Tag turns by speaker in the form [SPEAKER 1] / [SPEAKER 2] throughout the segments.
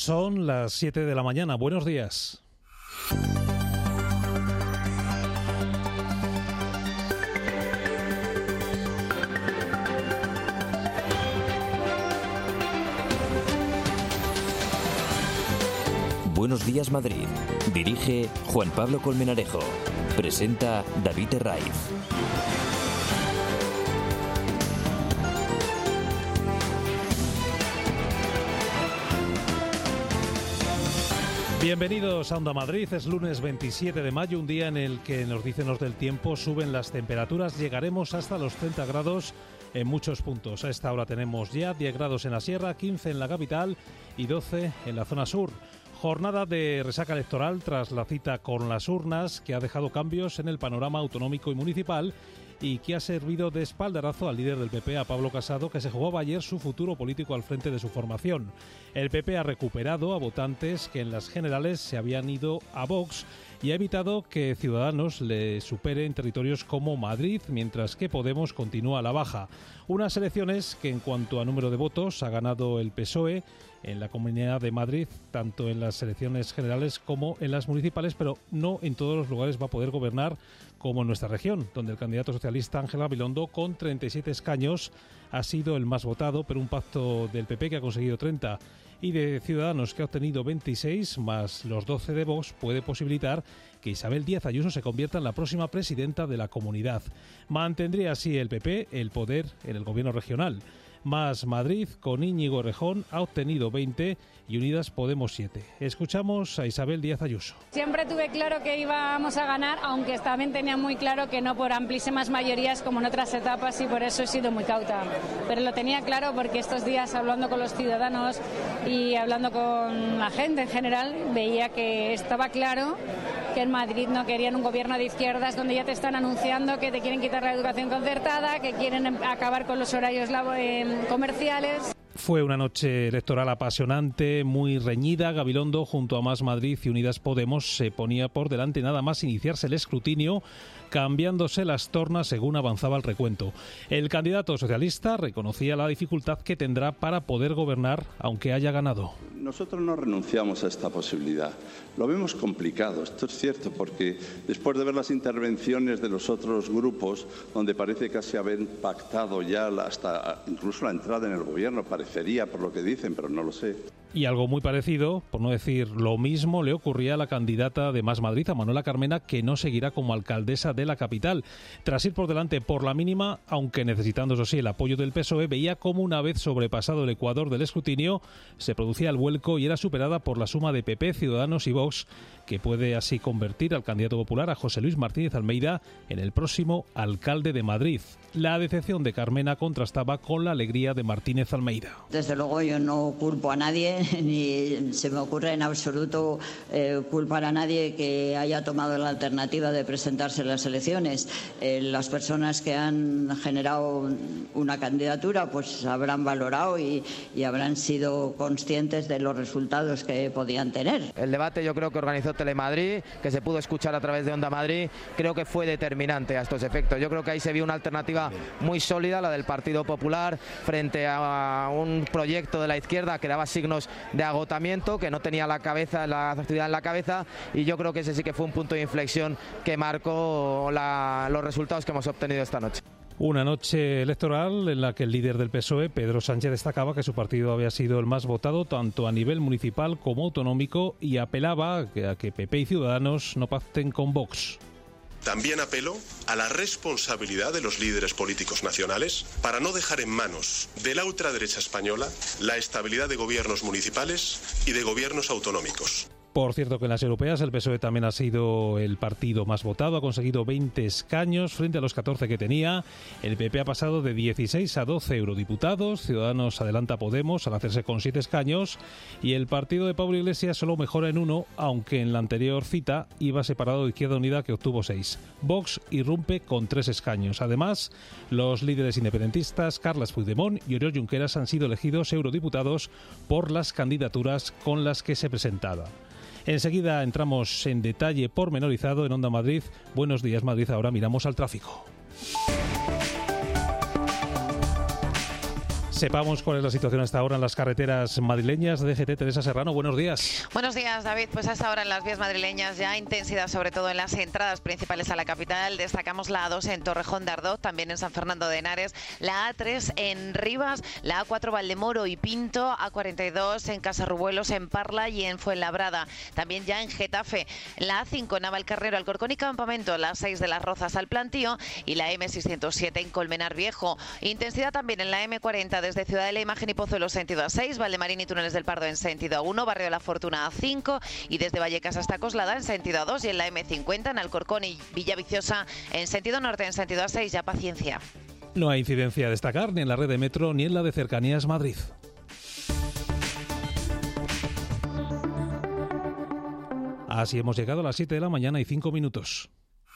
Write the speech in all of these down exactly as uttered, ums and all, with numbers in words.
[SPEAKER 1] Son las siete de la mañana. Buenos días.
[SPEAKER 2] Buenos días, Madrid. Dirige Juan Pablo Colmenarejo. Presenta David Herraiz.
[SPEAKER 1] Bienvenidos a Onda Madrid. Es lunes veintisiete de mayo, un día en el que, nos dicen los del tiempo, suben las temperaturas. Llegaremos hasta los treinta grados en muchos puntos. A esta hora tenemos ya diez grados en la sierra, quince en la capital y doce en la zona sur. Jornada de resaca electoral tras la cita con las urnas, que ha dejado cambios en el panorama autonómico y municipal y que ha servido de espaldarazo al líder del P P, a Pablo Casado, que se jugaba ayer su futuro político al frente de su formación. El P P ha recuperado a votantes que en las generales se habían ido a Vox y ha evitado que Ciudadanos le supere en territorios como Madrid, mientras que Podemos continúa a la baja. Unas elecciones que, en cuanto a número de votos, ha ganado el P S O E en la Comunidad de Madrid, tanto en las elecciones generales como en las municipales, pero no en todos los lugares va a poder gobernar, como en nuestra región, donde el candidato socialista Ángel Gabilondo, con treinta y siete escaños, ha sido el más votado, pero un pacto del P P que ha conseguido treinta y de Ciudadanos, que ha obtenido veintiséis, más los doce de Vox, puede posibilitar que Isabel Díaz Ayuso se convierta en la próxima presidenta de la comunidad. Mantendría así el P P el poder en el gobierno regional. Más Madrid, con Íñigo Errejón, ha obtenido veinte y Unidas Podemos siete. Escuchamos a Isabel Díaz Ayuso.
[SPEAKER 3] Siempre tuve claro que íbamos a ganar, aunque también tenía muy claro que no por amplísimas mayorías como en otras etapas, y por eso he sido muy cauta. Pero lo tenía claro porque estos días, hablando con los ciudadanos y hablando con la gente en general, veía que estaba claro que en Madrid no querían un gobierno de izquierdas donde ya te están anunciando que te quieren quitar la educación concertada, que quieren acabar con los horarios comerciales.
[SPEAKER 1] Fue una noche electoral apasionante, muy reñida. Gabilondo, junto a Más Madrid y Unidas Podemos, se ponía por delante nada más iniciarse el escrutinio, cambiándose las tornas según avanzaba el recuento. El candidato socialista reconocía la dificultad que tendrá para poder gobernar, aunque haya ganado.
[SPEAKER 4] Nosotros no renunciamos a esta posibilidad. Lo vemos complicado, esto es cierto, porque después de ver las intervenciones de los otros grupos, donde parece casi haber pactado ya hasta incluso la entrada en el gobierno, parecería por lo que dicen, pero no lo sé.
[SPEAKER 1] Y algo muy parecido, por no decir lo mismo, le ocurría a la candidata de Más Madrid, a Manuela Carmena, que no seguirá como alcaldesa de la capital. Tras ir por delante por la mínima, aunque necesitando, eso sí, el apoyo del P S O E, veía como una vez sobrepasado el ecuador del escrutinio, se producía el vuelco y era superada por la suma de P P, Ciudadanos y Vox, que puede así convertir al candidato popular, a José Luis Martínez Almeida, en el próximo alcalde de Madrid. La decepción de Carmena contrastaba con la alegría de Martínez Almeida.
[SPEAKER 5] Desde luego yo no culpo a nadie, ni se me ocurre en absoluto eh, culpar a nadie que haya tomado la alternativa de presentarse en las elecciones. Eh, las personas que han generado una candidatura pues habrán valorado y, y habrán sido conscientes de los resultados que podían tener.
[SPEAKER 6] El debate, yo creo que organizó Telemadrid, que se pudo escuchar a través de Onda Madrid, creo que fue determinante a estos efectos. Yo creo que ahí se vio una alternativa muy sólida, la del Partido Popular, frente a un proyecto de la izquierda que daba signos de agotamiento, que no tenía la cabeza, la actividad en la cabeza, y yo creo que ese sí que fue un punto de inflexión que marcó la, los resultados que hemos obtenido esta noche.
[SPEAKER 1] Una noche electoral en la que el líder del P S O E, Pedro Sánchez, destacaba que su partido había sido el más votado tanto a nivel municipal como autonómico y apelaba a que, a que P P y Ciudadanos no pacten con Vox.
[SPEAKER 7] También apelo a la responsabilidad de los líderes políticos nacionales para no dejar en manos de la ultraderecha española la estabilidad de gobiernos municipales y de gobiernos autonómicos.
[SPEAKER 1] Por cierto que en las europeas el P S O E también ha sido el partido más votado, ha conseguido veinte escaños frente a los catorce que tenía. El P P ha pasado de dieciséis a doce eurodiputados, Ciudadanos adelanta a Podemos al hacerse con siete escaños y el partido de Pablo Iglesias solo mejora en uno, aunque en la anterior cita iba separado de Izquierda Unida, que obtuvo seis. Vox irrumpe con tres escaños. Además, los líderes independentistas Carles Puigdemont y Oriol Junqueras han sido elegidos eurodiputados por las candidaturas con las que se presentaban. Enseguida entramos en detalle pormenorizado en Onda Madrid. Buenos días, Madrid. Ahora miramos al tráfico. Sepamos cuál es la situación hasta ahora en las carreteras madrileñas. D G T, Teresa Serrano, buenos días.
[SPEAKER 8] Buenos días, David. Pues hasta ahora en las vías madrileñas ya intensidad, sobre todo en las entradas principales a la capital. Destacamos la A dos en Torrejón de Ardoz, también en San Fernando de Henares, la A tres en Rivas, la A cuatro Valdemoro y Pinto, A cuarenta y dos en Casarrubuelos, en Parla y en Fuenlabrada. También ya en Getafe, la A cinco en Navalcarnero, Alcorcón y Campamento, la A seis de Las Rozas al Plantío y la M seiscientos siete en Colmenar Viejo. Intensidad también en la M cuarenta desde Ciudad de la Imagen y Pozuelo sentido A seis, Valdemarín y Túneles del Pardo en sentido A uno, Barrio de la Fortuna A cinco y desde Vallecas hasta Coslada en sentido A dos y en la M cincuenta en Alcorcón y Villaviciosa en sentido norte en sentido A seis. Ya paciencia.
[SPEAKER 1] No hay incidencia a destacar ni en la red de metro ni en la de Cercanías Madrid. Así hemos llegado a las siete de la mañana y cinco minutos.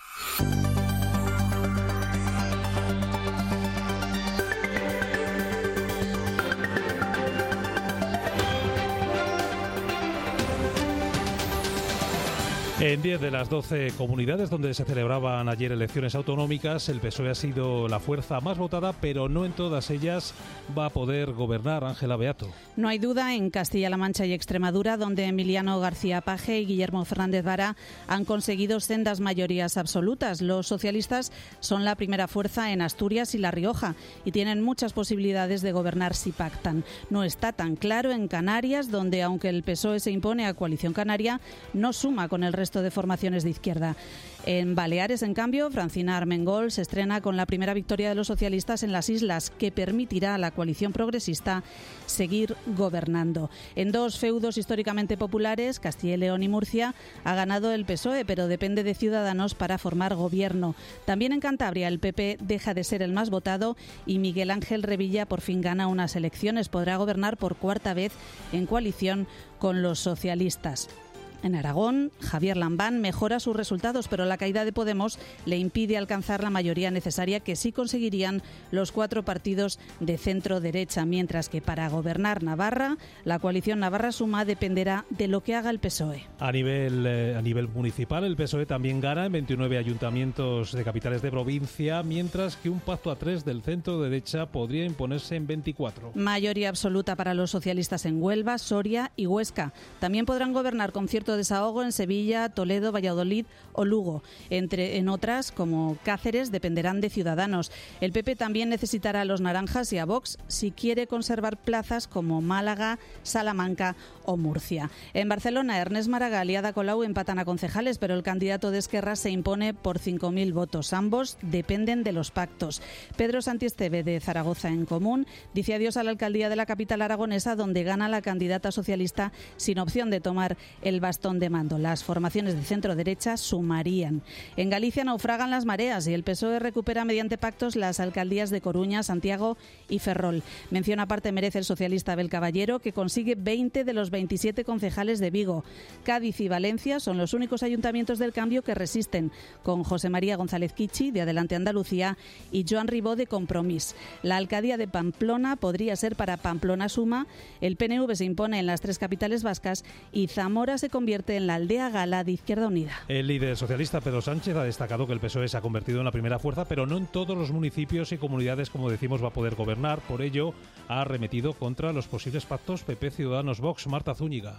[SPEAKER 1] En diez de las doce comunidades donde se celebraban ayer elecciones autonómicas, el P S O E ha sido la fuerza más votada, pero no en todas ellas va a poder gobernar. Ángela Beato.
[SPEAKER 9] No hay duda en Castilla-La Mancha y Extremadura, donde Emiliano García Paje y Guillermo Fernández Vara han conseguido sendas mayorías absolutas. Los socialistas son la primera fuerza en Asturias y La Rioja y tienen muchas posibilidades de gobernar si pactan. No está tan claro en Canarias, donde aunque el P S O E se impone a Coalición Canaria, no suma con el resto de formaciones de izquierda. En Baleares, en cambio, Francina Armengol se estrena con la primera victoria de los socialistas en las islas, que permitirá a la coalición progresista seguir gobernando. En dos feudos históricamente populares, Castilla y León y Murcia, ha ganado el P S O E, pero depende de Ciudadanos para formar gobierno. También en Cantabria, el P P deja de ser el más votado y Miguel Ángel Revilla por fin gana unas elecciones. Podrá gobernar por cuarta vez en coalición con los socialistas. En Aragón, Javier Lambán mejora sus resultados, pero la caída de Podemos le impide alcanzar la mayoría necesaria que sí conseguirían los cuatro partidos de centro-derecha, mientras que para gobernar Navarra, la coalición Navarra Suma dependerá de lo que haga el P S O E.
[SPEAKER 1] A nivel, eh, a nivel municipal, el P S O E también gana en veintinueve ayuntamientos de capitales de provincia, mientras que un pacto a tres del centro-derecha podría imponerse en veinticuatro.
[SPEAKER 9] Mayoría absoluta para los socialistas en Huelva, Soria y Huesca. También podrán gobernar con cierto desahogo en Sevilla, Toledo, Valladolid o Lugo. Entre, en otras, como Cáceres, dependerán de Ciudadanos. El P P también necesitará a los naranjas y a Vox si quiere conservar plazas como Málaga, Salamanca o Murcia. En Barcelona, Ernest Maragall y Ada Colau empatan a concejales, pero el candidato de Esquerra se impone por cinco mil votos. Ambos dependen de los pactos. Pedro Santiesteve, de Zaragoza en Común, dice adiós a la alcaldía de la capital aragonesa, donde gana la candidata socialista sin opción de tomar el bastón de mando. Las formaciones de centro-derecha sumarían. En Galicia naufragan las mareas y el P S O E recupera mediante pactos las alcaldías de Coruña, Santiago y Ferrol. Mención aparte merece el socialista Abel Caballero, que consigue veinte de los veintisiete concejales de Vigo. Cádiz y Valencia son los únicos ayuntamientos del cambio que resisten, con José María González Kichi, de Adelante Andalucía, y Joan Ribó, de Compromís. La alcaldía de Pamplona podría ser para Pamplona Suma. El P N V se impone en las tres capitales vascas y Zamora se convierte en la aldea gala de Izquierda Unida.
[SPEAKER 1] El líder socialista Pedro Sánchez ha destacado que el P S O E se ha convertido en la primera fuerza, pero no en todos los municipios y comunidades, como decimos, va a poder gobernar. Por ello, ha arremetido contra los posibles pactos P P, Ciudadanos, Vox. Marta Zúñiga.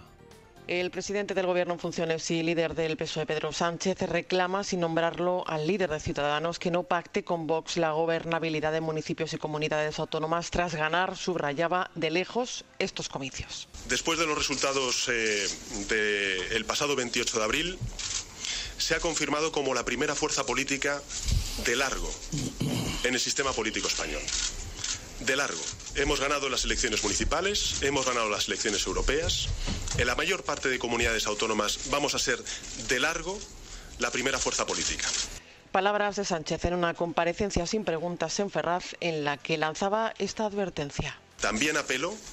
[SPEAKER 10] El presidente del Gobierno en funciones y líder del P S O E, Pedro Sánchez, reclama, sin nombrarlo, al líder de Ciudadanos que no pacte con Vox la gobernabilidad de municipios y comunidades autónomas tras ganar, subrayaba, de lejos estos comicios.
[SPEAKER 7] Después de los resultados eh, del pasado veintiocho de abril, se ha confirmado como la primera fuerza política de largo en el sistema político español. De largo. Hemos ganado las elecciones municipales, hemos ganado las elecciones europeas. En la mayor parte de comunidades autónomas vamos a ser de largo la primera fuerza política.
[SPEAKER 10] Palabras de Sánchez en una comparecencia sin preguntas en Ferraz, en la que lanzaba esta advertencia.
[SPEAKER 7] También apelo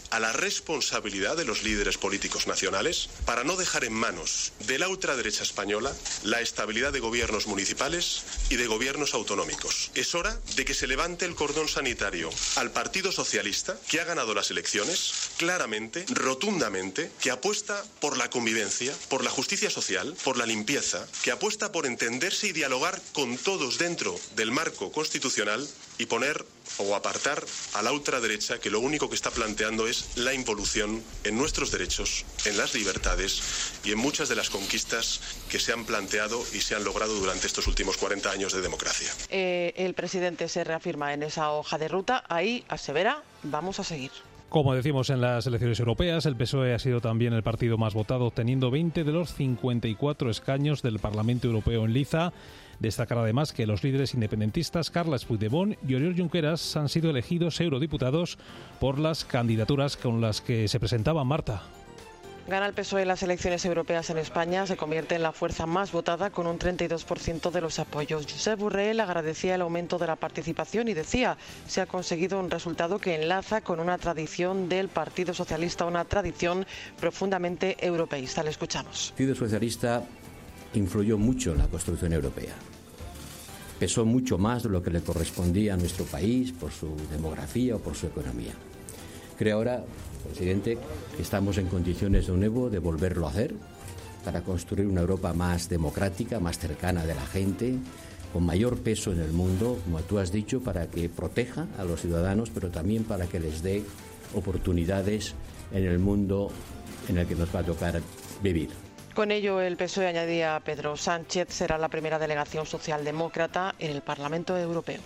[SPEAKER 7] a la responsabilidad de los líderes políticos nacionales para no dejar en manos de la ultraderecha española la estabilidad de gobiernos municipales y de gobiernos autonómicos. Es hora de que se levante el cordón sanitario al Partido Socialista, que ha ganado las elecciones, claramente, rotundamente, que apuesta por la convivencia, por la justicia social, por la limpieza, que apuesta por entenderse y dialogar con todos dentro del marco constitucional y poner o apartar a la ultraderecha, que lo único que está planteando es la involución en nuestros derechos, en las libertades y en muchas de las conquistas que se han planteado y se han logrado durante estos últimos cuarenta años de democracia.
[SPEAKER 10] Eh, el presidente se reafirma en esa hoja de ruta, ahí asevera, vamos a seguir.
[SPEAKER 1] Como decimos en las elecciones europeas, el P S O E ha sido también el partido más votado, obteniendo veinte de los cincuenta y cuatro escaños del Parlamento Europeo en liza. Destacar además que los líderes independentistas Carles Puigdemont y Oriol Junqueras han sido elegidos eurodiputados por las candidaturas con las que se presentaban. Marta.
[SPEAKER 10] Gana el P S O E las elecciones europeas en España, se convierte en la fuerza más votada con un treinta y dos por ciento de los apoyos. Josep Borrell agradecía el aumento de la participación y decía, se ha conseguido un resultado que enlaza con una tradición del Partido Socialista, una tradición profundamente europeísta. Le escuchamos.
[SPEAKER 11] El Partido Socialista influyó mucho en la construcción europea. Pesó mucho más de lo que le correspondía a nuestro país por su demografía o por su economía. Creo ahora, presidente, que estamos en condiciones de nuevo de volverlo a hacer para construir una Europa más democrática, más cercana de la gente, con mayor peso en el mundo, como tú has dicho, para que proteja a los ciudadanos, pero también para que les dé oportunidades en el mundo en el que nos va a tocar vivir.
[SPEAKER 10] Con ello, el P S O E añadía a Pedro Sánchez será la primera delegación socialdemócrata en el Parlamento Europeo.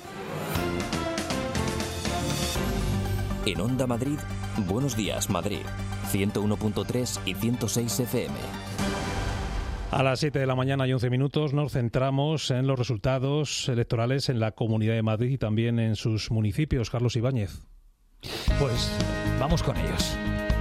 [SPEAKER 2] En Onda Madrid, Buenos Días Madrid, ciento uno punto tres y ciento seis F M.
[SPEAKER 1] A las siete de la mañana y once minutos nos centramos en los resultados electorales en la Comunidad de Madrid y también en sus municipios. Carlos Ibáñez.
[SPEAKER 12] Pues vamos con ellos.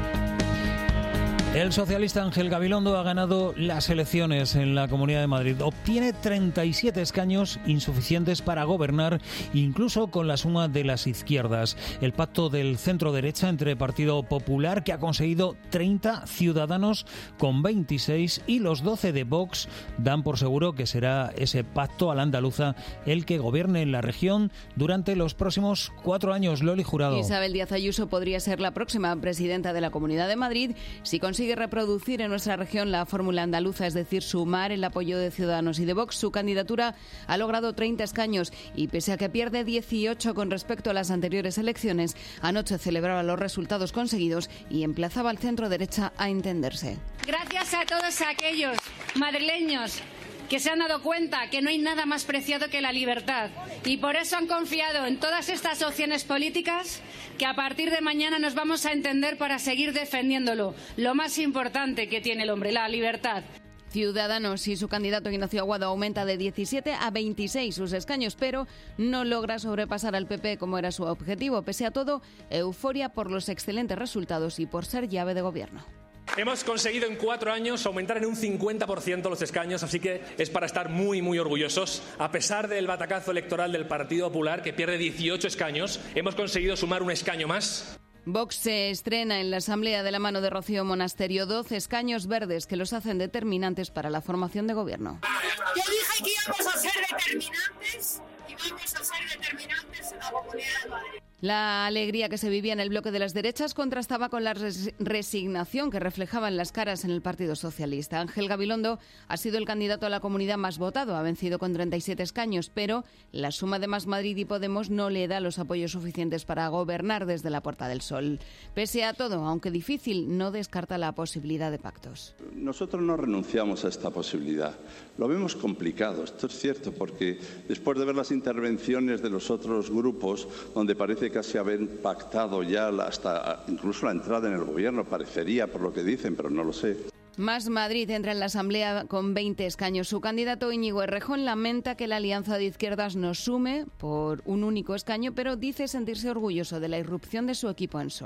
[SPEAKER 12] El socialista Ángel Gabilondo ha ganado las elecciones en la Comunidad de Madrid. Obtiene treinta y siete escaños insuficientes para gobernar, incluso con la suma de las izquierdas. El pacto del centro-derecha entre Partido Popular, que ha conseguido treinta, Ciudadanos con veintiséis y los doce de Vox dan por seguro que será ese pacto a la andaluza el que gobierne en la región durante los próximos cuatro años. Loli Jurado.
[SPEAKER 13] Isabel Díaz Ayuso podría ser la próxima presidenta de la Comunidad de Madrid si consigue Consigue reproducir en nuestra región la fórmula andaluza, es decir, sumar el apoyo de Ciudadanos y de Vox. Su candidatura ha logrado treinta escaños y, pese a que pierde dieciocho con respecto a las anteriores elecciones, anoche celebraba los resultados conseguidos y emplazaba al centro derecha a entenderse.
[SPEAKER 3] Gracias a todos aquellos madrileños que se han dado cuenta que no hay nada más preciado que la libertad y por eso han confiado en todas estas opciones políticas, que a partir de mañana nos vamos a entender para seguir defendiéndolo, lo más importante que tiene el hombre, la libertad.
[SPEAKER 13] Ciudadanos y su candidato Ignacio Aguado aumenta de diecisiete a veintiséis sus escaños, pero no logra sobrepasar al P P como era su objetivo. Pese a todo, euforia por los excelentes resultados y por ser llave de gobierno.
[SPEAKER 14] Hemos conseguido en cuatro años aumentar en un cincuenta por ciento los escaños, así que es para estar muy, muy orgullosos. A pesar del batacazo electoral del Partido Popular, que pierde dieciocho escaños, hemos conseguido sumar un escaño más.
[SPEAKER 13] Vox se estrena en la Asamblea de la mano de Rocío Monasterio, doce escaños verdes que los hacen determinantes para la formación de gobierno.
[SPEAKER 15] Yo dije que íbamos a ser determinantes y vamos a ser determinantes en la Comunidad de Madrid.
[SPEAKER 13] La alegría que se vivía en el bloque de las derechas contrastaba con la res- resignación que reflejaban las caras en el Partido Socialista. Ángel Gabilondo ha sido el candidato a la comunidad más votado, ha vencido con treinta y siete escaños, pero la suma de Más Madrid y Podemos no le da los apoyos suficientes para gobernar desde la Puerta del Sol. Pese a todo, aunque difícil, no descarta la posibilidad de pactos.
[SPEAKER 4] Nosotros no renunciamos a esta posibilidad. Lo vemos complicado, esto es cierto, porque después de ver las intervenciones de los otros grupos, donde parece casi haber pactado ya hasta incluso la entrada en el gobierno, parecería por lo que dicen, pero no lo sé.
[SPEAKER 13] Más Madrid entra en la Asamblea con veinte escaños. Su candidato Íñigo Errejón lamenta que la alianza de izquierdas no sume por un único escaño, pero dice sentirse orgulloso de la irrupción de su equipo en Sol.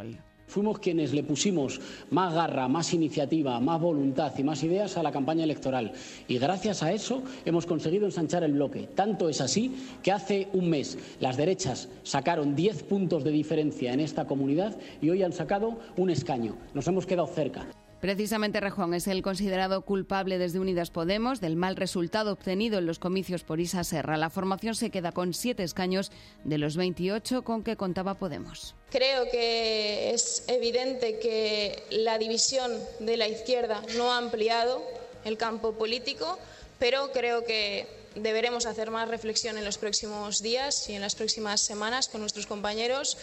[SPEAKER 16] Fuimos quienes le pusimos más garra, más iniciativa, más voluntad y más ideas a la campaña electoral. Y gracias a eso hemos conseguido ensanchar el bloque. Tanto es así que hace un mes las derechas sacaron diez puntos de diferencia en esta comunidad y hoy han sacado un escaño. Nos hemos quedado cerca.
[SPEAKER 13] Precisamente Rejón es el considerado culpable desde Unidas Podemos del mal resultado obtenido en los comicios por Isa Serra. La formación se queda con siete escaños de los veintiocho con que contaba Podemos.
[SPEAKER 17] Creo que es evidente que la división de la izquierda no ha ampliado el campo político, pero creo que deberemos hacer más reflexión en los próximos días y en las próximas semanas con nuestros compañeros.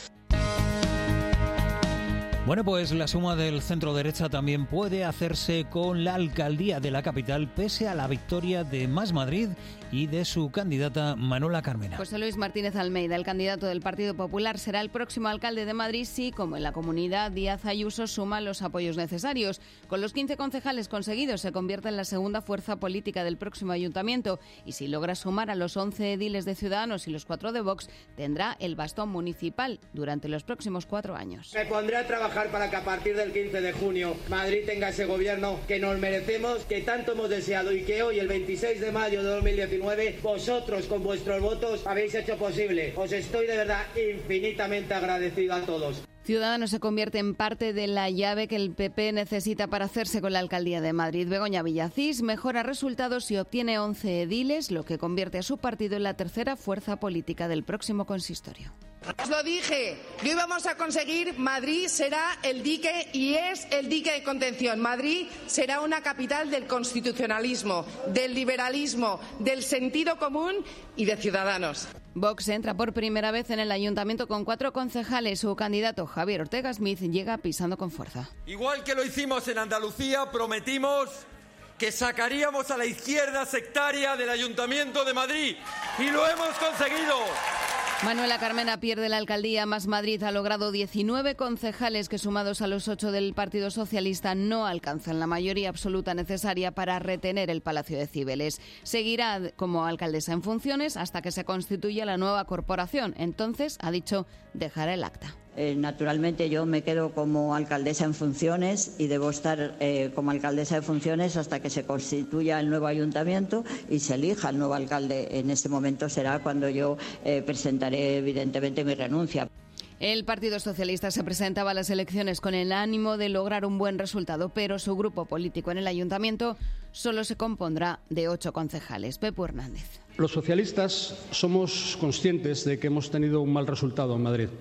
[SPEAKER 12] Bueno, pues la suma del centro derecha también puede hacerse con la alcaldía de la capital, pese a la victoria de Más Madrid y de su candidata Manuela Carmena.
[SPEAKER 13] José Luis Martínez Almeida, el candidato del Partido Popular, será el próximo alcalde de Madrid si, como en la comunidad, Díaz Ayuso suma los apoyos necesarios. Con los quince concejales conseguidos, se convierte en la segunda fuerza política del próximo ayuntamiento y si logra sumar a los once ediles de Ciudadanos y los cuatro de Vox, tendrá el bastón municipal durante los próximos cuatro años.
[SPEAKER 18] Me pondré a trabajar para que a partir del quince de junio Madrid tenga ese gobierno que nos merecemos, que tanto hemos deseado y que hoy, el veintiséis de mayo de dos mil diecinueve, vosotros con vuestros votos habéis hecho posible. Os estoy de verdad infinitamente agradecido a todos.
[SPEAKER 13] Ciudadanos se convierte en parte de la llave que el P P necesita para hacerse con la alcaldía de Madrid. Begoña Villacís mejora resultados y obtiene once ediles, lo que convierte a su partido en la tercera fuerza política del próximo consistorio.
[SPEAKER 19] Os lo dije, lo íbamos a conseguir. Madrid será el dique y es el dique de contención. Madrid será una capital del constitucionalismo, del liberalismo, del sentido común y de Ciudadanos.
[SPEAKER 13] Vox entra por primera vez en el ayuntamiento con cuatro concejales. Su candidato Javier Ortega Smith llega pisando con fuerza.
[SPEAKER 20] Igual que lo hicimos en Andalucía, prometimos que sacaríamos a la izquierda sectaria del Ayuntamiento de Madrid y lo hemos conseguido.
[SPEAKER 13] Manuela Carmena pierde la alcaldía. Más Madrid ha logrado diecinueve concejales que, sumados a los ocho del Partido Socialista, no alcanzan la mayoría absoluta necesaria para retener el Palacio de Cibeles. Seguirá como alcaldesa en funciones hasta que se constituya la nueva corporación. Entonces, ha dicho, dejará el acta.
[SPEAKER 5] Eh, naturalmente yo me quedo como alcaldesa en funciones y debo estar eh, como alcaldesa de funciones hasta que se constituya el nuevo ayuntamiento y se elija el nuevo alcalde. En ese momento será cuando yo eh, presentaré evidentemente mi renuncia.
[SPEAKER 13] El Partido Socialista se presentaba a las elecciones con el ánimo de lograr un buen resultado, pero su grupo político en el ayuntamiento solo se compondrá de ocho concejales. Pepe Hernández.
[SPEAKER 21] Los socialistas somos conscientes de que hemos tenido un mal resultado en Madrid.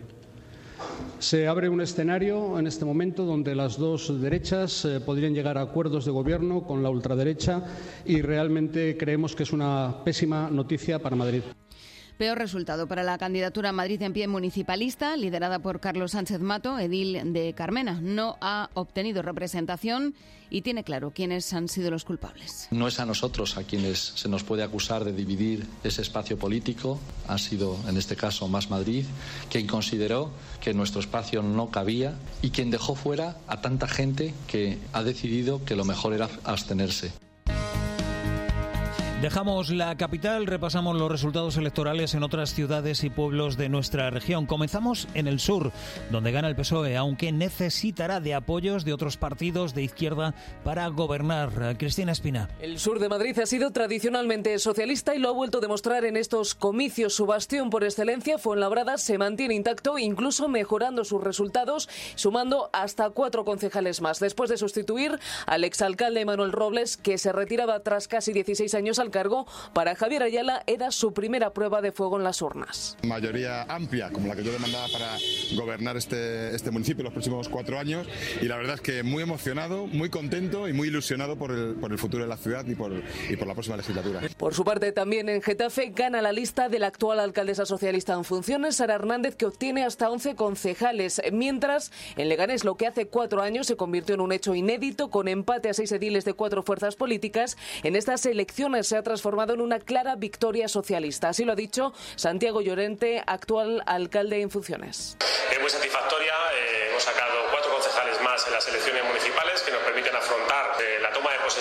[SPEAKER 21] Se abre un escenario en este momento donde las dos derechas eh, podrían llegar a acuerdos de gobierno con la ultraderecha y realmente creemos que es una pésima noticia para Madrid.
[SPEAKER 13] Peor resultado para la candidatura a Madrid en pie municipalista, liderada por Carlos Sánchez Mato, edil de Carmena. No ha obtenido representación y tiene claro quiénes han sido los culpables.
[SPEAKER 22] No es a nosotros a quienes se nos puede acusar de dividir ese espacio político. Ha sido, en este caso, Más Madrid, quien consideró que nuestro espacio no cabía y quien dejó fuera a tanta gente que ha decidido que lo mejor era abstenerse.
[SPEAKER 12] Dejamos la capital, repasamos los resultados electorales en otras ciudades y pueblos de nuestra región. Comenzamos en el sur, donde gana el P S O E, aunque necesitará de apoyos de otros partidos de izquierda para gobernar. Cristina Espina.
[SPEAKER 23] El sur de Madrid ha sido tradicionalmente socialista y lo ha vuelto a demostrar en estos comicios. Su bastión por excelencia, Fuenlabrada, se mantiene intacto, incluso mejorando sus resultados, sumando hasta cuatro concejales más, después de sustituir al exalcalde Manuel Robles, que se retiraba tras casi dieciséis años al cargo. Para Javier Ayala era su primera prueba de fuego en las urnas.
[SPEAKER 24] Mayoría amplia, como la que yo demandaba para gobernar este, este municipio los próximos cuatro años, y la verdad es que muy emocionado, muy contento y muy ilusionado por el, por el futuro de la ciudad y por, y por la próxima legislatura.
[SPEAKER 23] Por su parte, también en Getafe gana la lista de la actual alcaldesa socialista en funciones, Sara Hernández, que obtiene hasta once concejales, mientras en Leganés, lo que hace cuatro años se convirtió en un hecho inédito, con empate a seis ediles de cuatro fuerzas políticas, en estas elecciones se ha transformado en una clara victoria socialista. Así lo ha dicho Santiago Llorente, actual alcalde en funciones.
[SPEAKER 25] Es muy satisfactoria, eh, hemos sacado cuatro concejales más en las elecciones municipales que nos permiten afrontar eh, la toma de posesión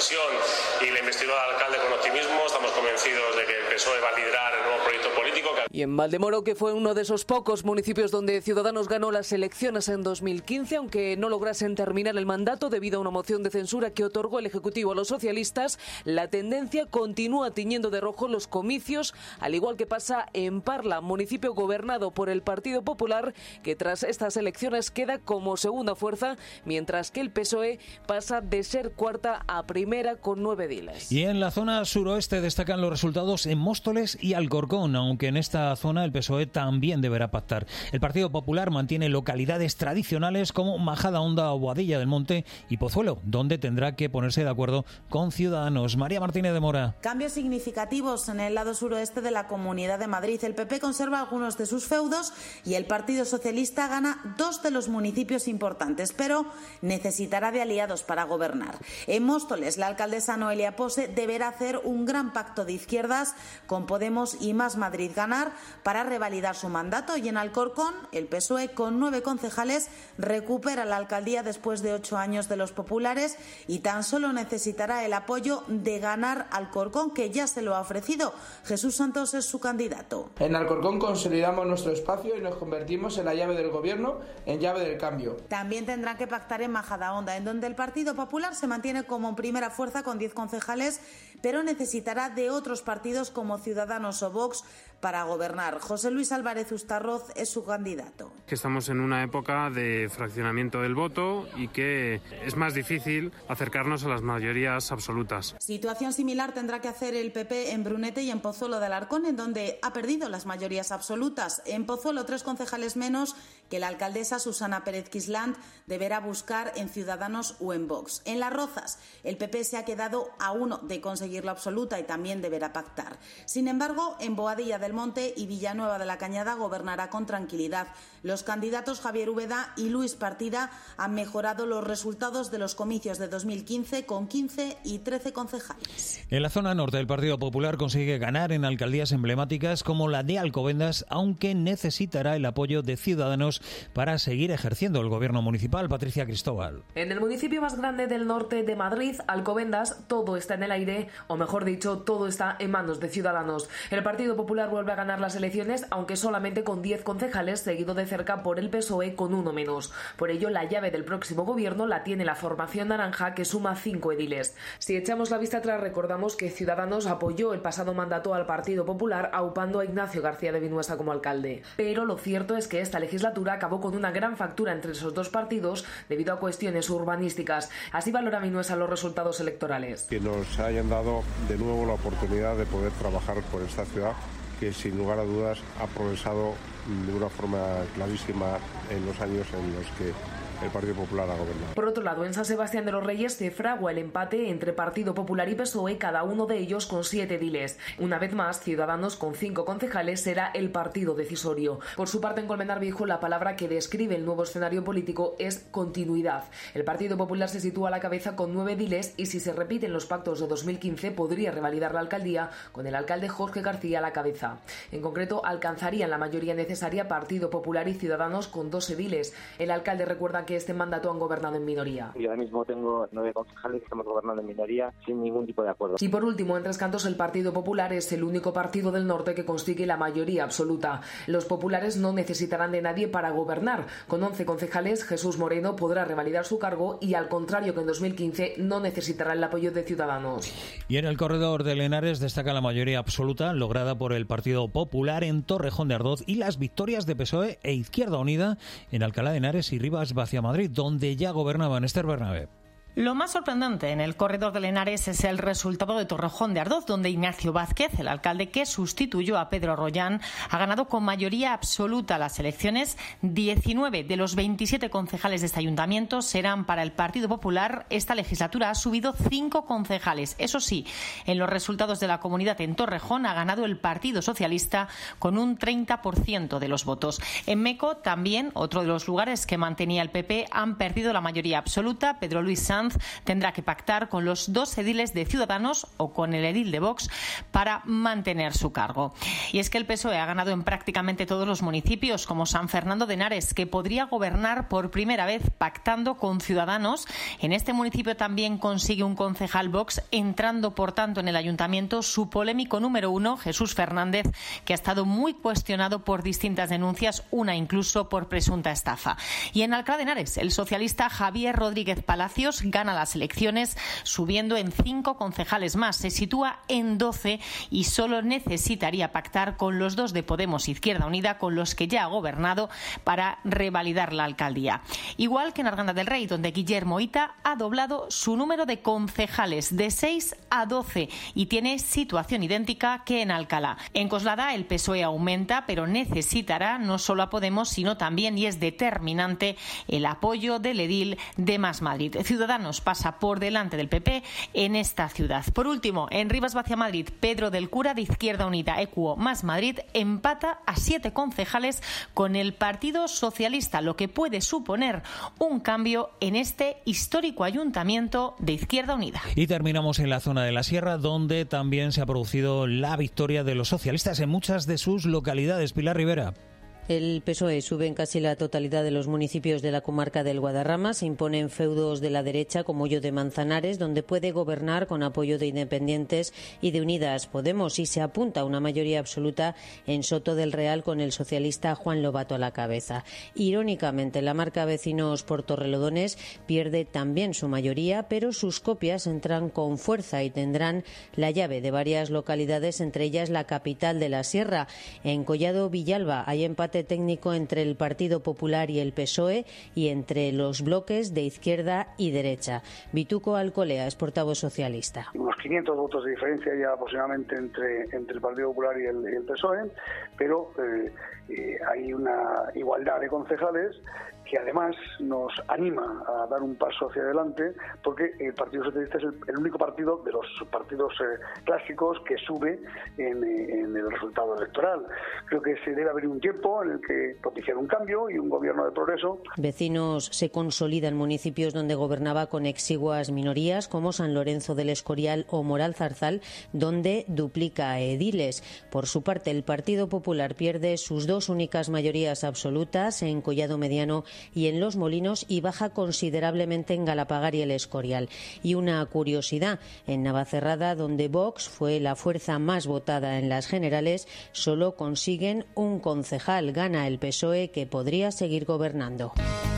[SPEAKER 6] sesión y la investidura del alcalde con optimismo. Estamos convencidos de que el P S O E va a liderar el nuevo proyecto político.
[SPEAKER 23] Y en Valdemoro, que fue uno de esos pocos municipios donde Ciudadanos ganó las elecciones en dos mil quince, aunque no lograsen terminar el mandato debido a una moción de censura que otorgó el Ejecutivo a los socialistas, la tendencia continúa tiñendo de rojo los comicios, al igual que pasa en Parla, municipio gobernado por el Partido Popular, que tras estas elecciones queda como segunda fuerza, mientras que el P S O E pasa de ser cuarta a primera con nueve ediles.
[SPEAKER 12] Y en la zona suroeste destacan los resultados en Móstoles y Alcorcón, aunque en esta zona el P S O E también deberá pactar. El Partido Popular mantiene localidades tradicionales como Majadahonda o Boadilla del Monte y Pozuelo, donde tendrá que ponerse de acuerdo con Ciudadanos. María Martínez de Mora.
[SPEAKER 7] Cambios significativos en el lado suroeste de la Comunidad de Madrid. El P P conserva algunos de sus feudos y el Partido Socialista gana dos de los municipios importantes, pero necesitará de aliados para gobernar. En Móstoles, la alcaldesa Noelia Pose deberá hacer un gran pacto de izquierdas con Podemos y Más Madrid Ganar para revalidar su mandato, y en Alcorcón el P S O E con nueve concejales recupera la alcaldía después de ocho años de los populares y tan solo necesitará el apoyo de Ganar Alcorcón, que ya se lo ha ofrecido. Jesús Santos es su candidato.
[SPEAKER 8] En Alcorcón consolidamos nuestro espacio y nos convertimos en la llave del gobierno, en llave del cambio.
[SPEAKER 7] También tendrán que pactar en Majadahonda, en donde el Partido Popular se mantiene como primera fuerza con diez concejales, pero necesitará de otros partidos como Ciudadanos o Vox para gobernar. José Luis Álvarez Ustarroz es su candidato.
[SPEAKER 9] Que estamos en una época de fraccionamiento del voto y que es más difícil acercarnos a las mayorías absolutas.
[SPEAKER 7] Situación similar tendrá que hacer el P P en Brunete y en Pozuelo de Alarcón, en donde ha perdido las mayorías absolutas. En Pozuelo, tres concejales menos que la alcaldesa Susana Pérez Quisland deberá buscar en Ciudadanos o en Vox. En Las Rozas, el P P se ha quedado a uno de conseguir la absoluta y también deberá pactar. Sin embargo, en Boadilla del Monte y Villanueva de la Cañada gobernará con tranquilidad. Los candidatos Javier Úbeda y Luis Partida han mejorado los resultados de los comicios de dos mil quince con quince y trece concejales.
[SPEAKER 12] En la zona norte, el Partido Popular consigue ganar en alcaldías emblemáticas como la de Alcobendas, aunque necesitará el apoyo de Ciudadanos para seguir ejerciendo el gobierno municipal. Patricia Cristóbal.
[SPEAKER 23] En el municipio más grande del norte de Madrid, Alcobendas, todo está en el aire, o mejor dicho, todo está en manos de Ciudadanos. El Partido Popular vuelve a ganar las elecciones, aunque solamente con diez concejales, seguido de cerca por el P S O E con uno menos. Por ello, la llave del próximo gobierno la tiene la formación naranja, que suma cinco ediles. Si echamos la vista atrás, recordamos que Ciudadanos apoyó el pasado mandato al Partido Popular, aupando a Ignacio García de Vinuesa como alcalde. Pero lo cierto es que esta legislatura acabó con una gran fractura entre esos dos partidos debido a cuestiones urbanísticas. Así valora Vinuesa los resultados electorales.
[SPEAKER 25] Que nos hayan dado de nuevo la oportunidad de poder trabajar por esta ciudad, que sin lugar a dudas ha progresado de una forma clarísima en los años en los que el Partido Popular ha gobernado.
[SPEAKER 23] Por otro lado, en San Sebastián de los Reyes se fragua el empate entre Partido Popular y P S O E, cada uno de ellos con siete ediles. Una vez más, Ciudadanos, con cinco concejales, será el partido decisorio. Por su parte, en Colmenar Viejo, la palabra que describe el nuevo escenario político es continuidad. El Partido Popular se sitúa a la cabeza con nueve ediles y, si se repiten los pactos de dos mil quince, podría revalidar la alcaldía con el alcalde Jorge García a la cabeza. En concreto, alcanzarían la mayoría necesaria Partido Popular y Ciudadanos con dos ediles. El alcalde recuerda que este mandato han gobernado en minoría.
[SPEAKER 26] Yo ahora mismo tengo nueve concejales que estamos gobernando en minoría sin ningún tipo de acuerdo.
[SPEAKER 23] Y por último, en Tres Cantos, el Partido Popular es el único partido del norte que consigue la mayoría absoluta. Los populares no necesitarán de nadie para gobernar. Con once concejales, Jesús Moreno podrá revalidar su cargo y, al contrario que en dos mil quince, no necesitará el apoyo de Ciudadanos.
[SPEAKER 12] Y en el corredor de Lenares destaca la mayoría absoluta lograda por el Partido Popular en Torrejón de Ardoz y las victorias de P S O E e Izquierda Unida en Alcalá de Henares y Rivas Vacia Madrid, donde ya gobernaban. Esther Bernabé.
[SPEAKER 27] Lo más sorprendente en el corredor de Lenares es el resultado de Torrejón de Ardoz, donde Ignacio Vázquez, el alcalde que sustituyó a Pedro Rollán, ha ganado con mayoría absoluta las elecciones. diecinueve de los veintisiete concejales de este ayuntamiento serán para el Partido Popular. Esta legislatura ha subido cinco concejales. Eso sí, en los resultados de la comunidad en Torrejón ha ganado el Partido Socialista con un treinta por ciento de los votos. En Meco, también, otro de los lugares que mantenía el P P, han perdido la mayoría absoluta. Pedro Luis Sanz Sanz tendrá que pactar con los dos ediles de Ciudadanos o con el edil de Vox para mantener su cargo. Y es que el P S O E ha ganado en prácticamente todos los municipios, como San Fernando de Henares, que podría gobernar por primera vez pactando con Ciudadanos. En este municipio también consigue un concejal Vox, entrando por tanto en el ayuntamiento su polémico número uno, Jesús Fernández, que ha estado muy cuestionado por distintas denuncias, una incluso por presunta estafa. Y en Alcalá de Henares, el socialista Javier Rodríguez Palacios gana las elecciones, subiendo en cinco concejales más. Se sitúa en doce y solo necesitaría pactar con los dos de Podemos Izquierda Unida, con los que ya ha gobernado, para revalidar la alcaldía. Igual que en Arganda del Rey, donde Guillermo Ita ha doblado su número de concejales de seis a doce y tiene situación idéntica que en Alcalá. En Coslada el P S O E aumenta, pero necesitará no solo a Podemos, sino también, y es determinante, el apoyo del edil de Más Madrid. Ciudadanos pasa por delante del P P en esta ciudad. Por último, en Rivas Vacia Madrid, Pedro del Cura de Izquierda Unida, Equo Más Madrid, empata a siete concejales con el Partido Socialista, lo que puede suponer un cambio en este histórico ayuntamiento de Izquierda Unida.
[SPEAKER 12] Y terminamos en la zona de la Sierra, donde también se ha producido la victoria de los socialistas en muchas de sus localidades. Pilar Rivera.
[SPEAKER 1] El P S O E sube en casi la totalidad de los municipios de la comarca del Guadarrama. Se imponen feudos de la derecha como Hoyo de Manzanares, donde puede gobernar con apoyo de Independientes y de Unidas Podemos, y se apunta a una mayoría absoluta en Soto del Real con el socialista Juan Lobato a la cabeza. Irónicamente, la marca Vecinos por Torrelodones pierde también su mayoría, pero sus copias entran con fuerza y tendrán la llave de varias localidades, entre ellas la capital de la Sierra. En Collado Villalba hay empate técnico entre el Partido Popular y el P S O E y entre los bloques de izquierda y derecha. Vituco Alcolea es portavoz socialista.
[SPEAKER 2] Unos quinientos votos de diferencia ya aproximadamente entre, entre el Partido Popular y el, y el P S O E, pero eh, eh, hay una igualdad de concejales que además nos anima a dar un paso hacia adelante, porque el Partido Socialista es el, el único partido de los partidos eh, clásicos que sube en, en el resultado electoral. Creo que se debe haber un tiempo en el que propiciar un cambio y un gobierno de progreso.
[SPEAKER 1] Vecinos se consolida en municipios donde gobernaba con exiguas minorías, como San Lorenzo del Escorial o Moral Zarzal, donde duplica ediles. Por su parte, el Partido Popular pierde sus dos únicas mayorías absolutas en Collado Mediano y en Los Molinos, y baja considerablemente en Galapagar y el Escorial. Y una curiosidad, en Navacerrada, donde Vox fue la fuerza más votada en las generales, solo consiguen un concejal. Gana el P S O E, que podría seguir gobernando.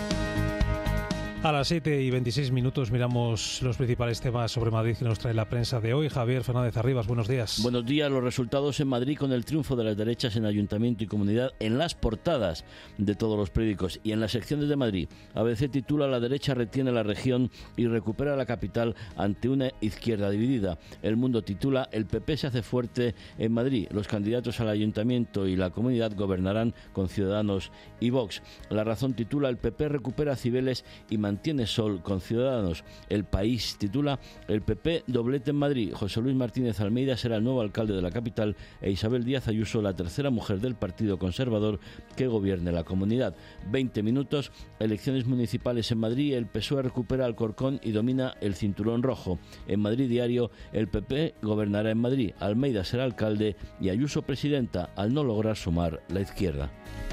[SPEAKER 12] A las siete y veintiséis minutos miramos los principales temas sobre Madrid que nos trae la prensa de hoy. Javier Fernández Arribas, buenos días.
[SPEAKER 3] Buenos días. Los resultados en Madrid con el triunfo de las derechas en Ayuntamiento y Comunidad en las portadas de todos los periódicos. Y en las secciones de Madrid, A B C titula: La derecha retiene la región y recupera la capital ante una izquierda dividida. El Mundo titula: El P P se hace fuerte en Madrid. Los candidatos al Ayuntamiento y la Comunidad gobernarán con Ciudadanos y Vox. La Razón titula: El P P recupera Cibeles y mantiene Mantiene Sol con Ciudadanos. El País titula: El P P doblete en Madrid. José Luis Martínez Almeida será el nuevo alcalde de la capital e Isabel Díaz Ayuso la tercera mujer del Partido Conservador que gobierne la comunidad. veinte minutos. Elecciones municipales en Madrid. El P S O E recupera Alcorcón y domina el cinturón rojo. En Madrid Diario: El P P gobernará en Madrid. Almeida será alcalde y Ayuso presidenta, al no lograr sumar la izquierda.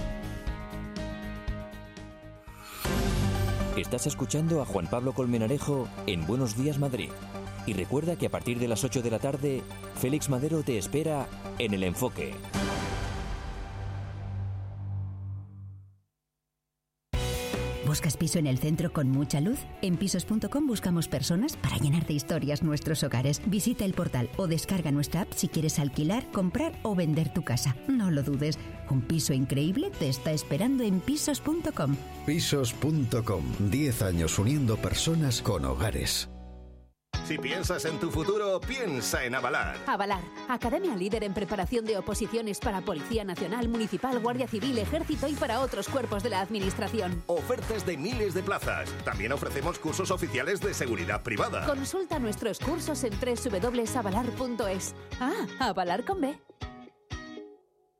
[SPEAKER 10] Estás escuchando a Juan Pablo Colmenarejo en Buenos Días Madrid. Y recuerda que a partir de las ocho de la tarde, Félix Madero te espera en El Enfoque.
[SPEAKER 11] ¿Buscas piso en el centro con mucha luz? En pisos punto com buscamos personas para llenar de historias nuestros hogares. Visita el portal o descarga nuestra app si quieres alquilar, comprar o vender tu casa. No lo dudes, un piso increíble te está esperando en pisos punto com.
[SPEAKER 14] pisos punto com. diez años uniendo personas con hogares.
[SPEAKER 15] Si piensas en tu futuro, piensa en Avalar.
[SPEAKER 28] Avalar, academia líder en preparación de oposiciones para Policía Nacional, Municipal, Guardia Civil, Ejército y para otros cuerpos de la Administración.
[SPEAKER 15] Ofertas de miles de plazas. También ofrecemos cursos oficiales de seguridad privada.
[SPEAKER 28] Consulta nuestros cursos en doble u doble u doble u punto avalar punto es. Ah, Avalar con B.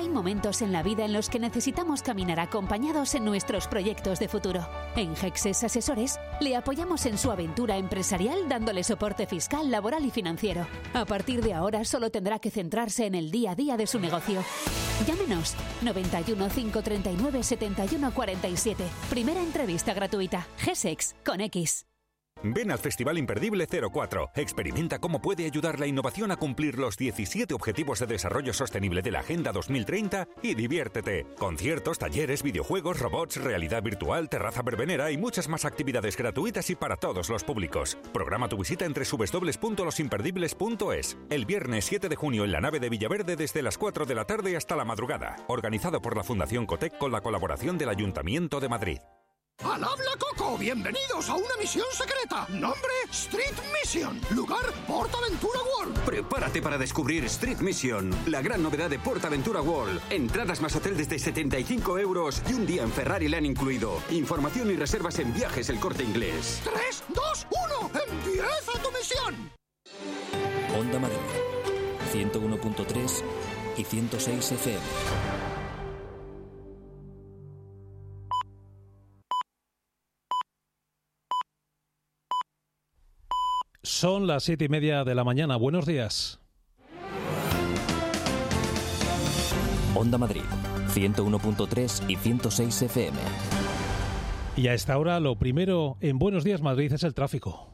[SPEAKER 28] Hay momentos en la vida en los que necesitamos caminar acompañados en nuestros proyectos de futuro. En Gexes Asesores le apoyamos en su aventura empresarial dándole soporte fiscal, laboral y financiero. A partir de ahora solo tendrá que centrarse en el día a día de su negocio. Llámenos noventa y uno, cinco treinta y nueve, setenta y uno cuarenta y siete. Primera entrevista gratuita. Gesex con X.
[SPEAKER 4] Ven al Festival Imperdible cero cuatro. Experimenta cómo puede ayudar la innovación a cumplir los diecisiete Objetivos de Desarrollo Sostenible de la Agenda dos mil treinta y diviértete. Conciertos, talleres, videojuegos, robots, realidad virtual, terraza verbenera y muchas más actividades gratuitas y para todos los públicos. Programa tu visita en doble u doble u doble u punto los imperdibles punto es. El viernes siete de junio en la nave de Villaverde desde las cuatro de la tarde hasta la madrugada. Organizado por la Fundación Cotec con la colaboración del Ayuntamiento de Madrid.
[SPEAKER 5] ¡Al habla Coco! ¡Bienvenidos a una misión secreta! Nombre, Street Mission. Lugar, PortAventura World.
[SPEAKER 16] Prepárate para descubrir Street Mission, la gran novedad de PortAventura World. Entradas más hotel desde setenta y cinco euros y un día en Ferrari le han incluido. Información y reservas en Viajes El Corte Inglés.
[SPEAKER 5] tres, dos, uno. ¡Empieza tu misión!
[SPEAKER 10] Onda Madrid, ciento uno punto tres y ciento seis F M.
[SPEAKER 12] Son las siete y media de la mañana. Buenos días.
[SPEAKER 10] Onda Madrid, ciento uno punto tres y ciento seis F M.
[SPEAKER 12] Y a esta hora lo primero en Buenos Días Madrid es el tráfico.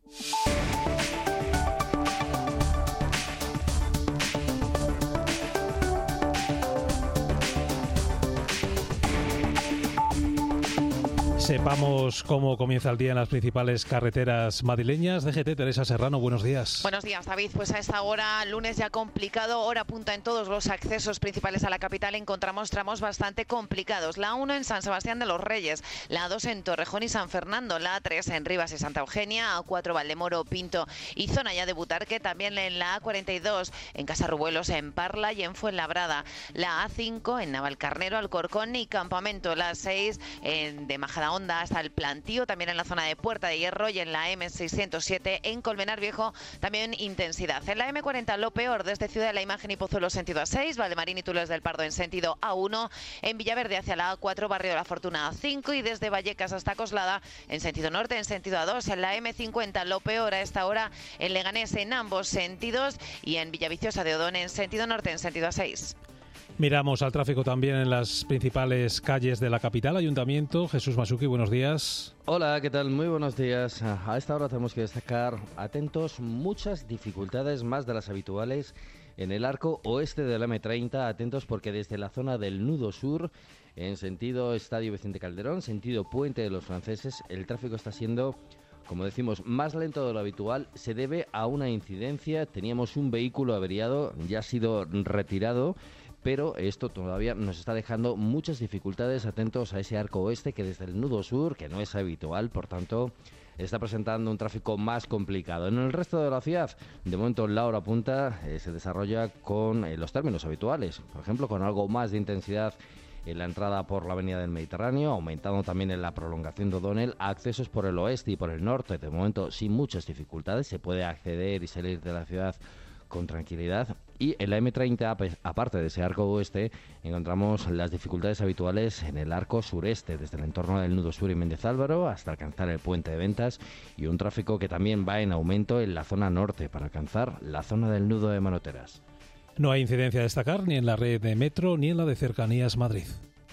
[SPEAKER 12] Sepamos cómo comienza el día en las principales carreteras madrileñas. D G T, Teresa Serrano, buenos días.
[SPEAKER 17] Buenos días, David. Pues a esta hora, lunes ya complicado, hora punta en todos los accesos principales a la capital. Encontramos tramos bastante complicados. La uno en San Sebastián de los Reyes, la dos en Torrejón y San Fernando, la tres en Rivas y Santa Eugenia, A cuatro Valdemoro, Pinto y zona ya de Butarque. También en la A cuarenta y dos en Casarrubuelos, en Parla y en Fuenlabrada. La A cinco en Navalcarnero, Alcorcón y Campamento. La seis en de Majadahonda hasta el Plantío, también en la zona de Puerta de Hierro, y en la eme seiscientos siete en Colmenar Viejo también intensidad. En la eme cuarenta lo peor desde Ciudad de la Imagen y Pozuelo sentido A seis, Valdemarín y Túnez del Pardo en sentido A uno, en Villaverde hacia la A cuatro, Barrio de la Fortuna A cinco y desde Vallecas hasta Coslada en sentido norte en sentido A dos. En la eme cincuenta lo peor a esta hora en Leganés en ambos sentidos y en Villaviciosa de Odón en sentido norte en sentido A seis.
[SPEAKER 12] Miramos al tráfico también en las principales calles de la capital. Ayuntamiento, Jesús Masuki, buenos días.
[SPEAKER 18] Hola, ¿qué tal? Muy buenos días. A esta hora tenemos que destacar, atentos, muchas dificultades más de las habituales en el arco oeste de la eme treinta. Atentos porque desde la zona del nudo sur, en sentido Estadio Vicente Calderón, sentido Puente de los Franceses, el tráfico está siendo, como decimos, más lento de lo habitual. Se debe a una incidencia. Teníamos un vehículo averiado, ya ha sido retirado, pero esto todavía nos está dejando muchas dificultades. Atentos a ese arco oeste que desde el nudo sur, que no es habitual, por tanto, está presentando un tráfico más complicado. En el resto de la ciudad, de momento la hora punta eh, se desarrolla con eh, los términos habituales, por ejemplo, con algo más de intensidad en la entrada por la avenida del Mediterráneo, aumentando también en la prolongación de O'Donnell, accesos por el oeste y por el norte. De momento, sin muchas dificultades, se puede acceder y salir de la ciudad con tranquilidad. Y en la eme treinta, aparte de ese arco oeste, encontramos las dificultades habituales en el arco sureste, desde el entorno del nudo sur y Méndez Álvaro hasta alcanzar el puente de Ventas, y un tráfico que también va en aumento en la zona norte para alcanzar la zona del nudo de Manoteras.
[SPEAKER 12] No hay incidencia a destacar ni en la red de metro ni en la de Cercanías Madrid.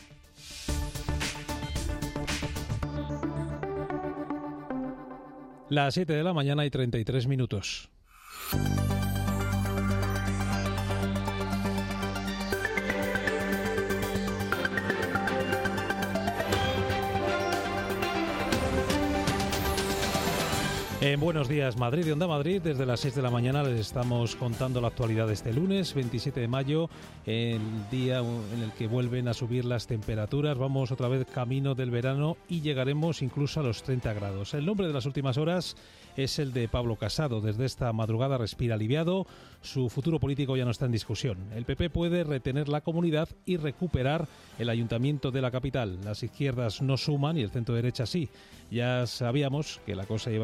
[SPEAKER 12] Las siete de la mañana y treinta y tres minutos. En Buenos Días Madrid de Onda Madrid, desde las seis de la mañana les estamos contando la actualidad de este lunes, veintisiete de mayo, el día en el que vuelven a subir las temperaturas. Vamos otra vez camino del verano y llegaremos incluso a los treinta grados. El nombre de las últimas horas es el de Pablo Casado. Desde esta madrugada respira aliviado, su futuro político ya no está en discusión. El P P puede retener la comunidad y recuperar el ayuntamiento de la capital. Las izquierdas no suman y el centro derecha sí. Ya sabíamos que la cosa iba a estar muy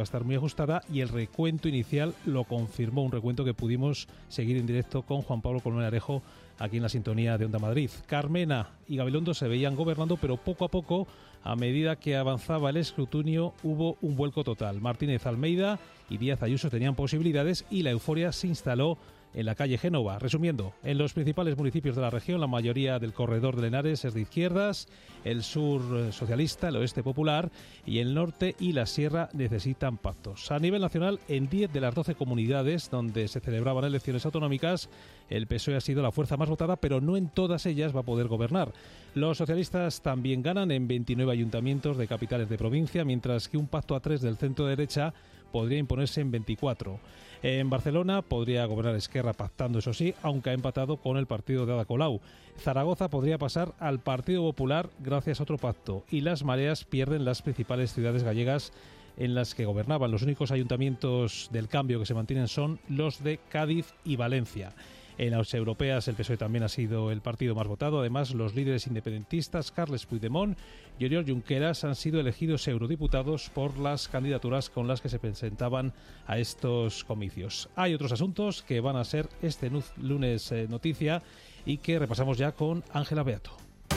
[SPEAKER 6] ajustada y el recuento inicial lo confirmó, un recuento que pudimos seguir en directo con Juan Pablo Colmenarejo aquí en la sintonía de Onda Madrid. Carmena y Gabilondo se veían gobernando, pero poco a poco, a medida que avanzaba el escrutinio, hubo un vuelco total. Martínez Almeida y Díaz Ayuso tenían posibilidades y la euforia se instaló en la calle Génova. Resumiendo, en los principales municipios de la región, la mayoría del corredor de Henares es de izquierdas, el sur socialista, el oeste popular y el norte y la sierra necesitan pactos. A nivel nacional, en diez de las doce comunidades donde se celebraban elecciones autonómicas, el P S O E ha sido la fuerza más votada, pero no en todas ellas va a poder gobernar. Los socialistas también ganan en veintinueve ayuntamientos de capitales de provincia, mientras que un pacto a tres del centro-derecha podría imponerse en veinticuatro. En Barcelona podría gobernar Esquerra pactando, eso sí, aunque ha empatado con el partido de Ada Colau. Zaragoza podría pasar al Partido Popular gracias a otro pacto y las mareas pierden las principales ciudades gallegas en las que gobernaban. Los únicos ayuntamientos del cambio que se mantienen son los de Cádiz y Valencia. En las europeas el P S O E también ha sido el partido más votado. Además, los líderes independentistas Carles Puigdemont y Oriol Junqueras han sido elegidos eurodiputados por las candidaturas con las que se presentaban a estos comicios. Hay otros asuntos que van a ser este lunes eh, noticia y que repasamos ya con Ángela Beato.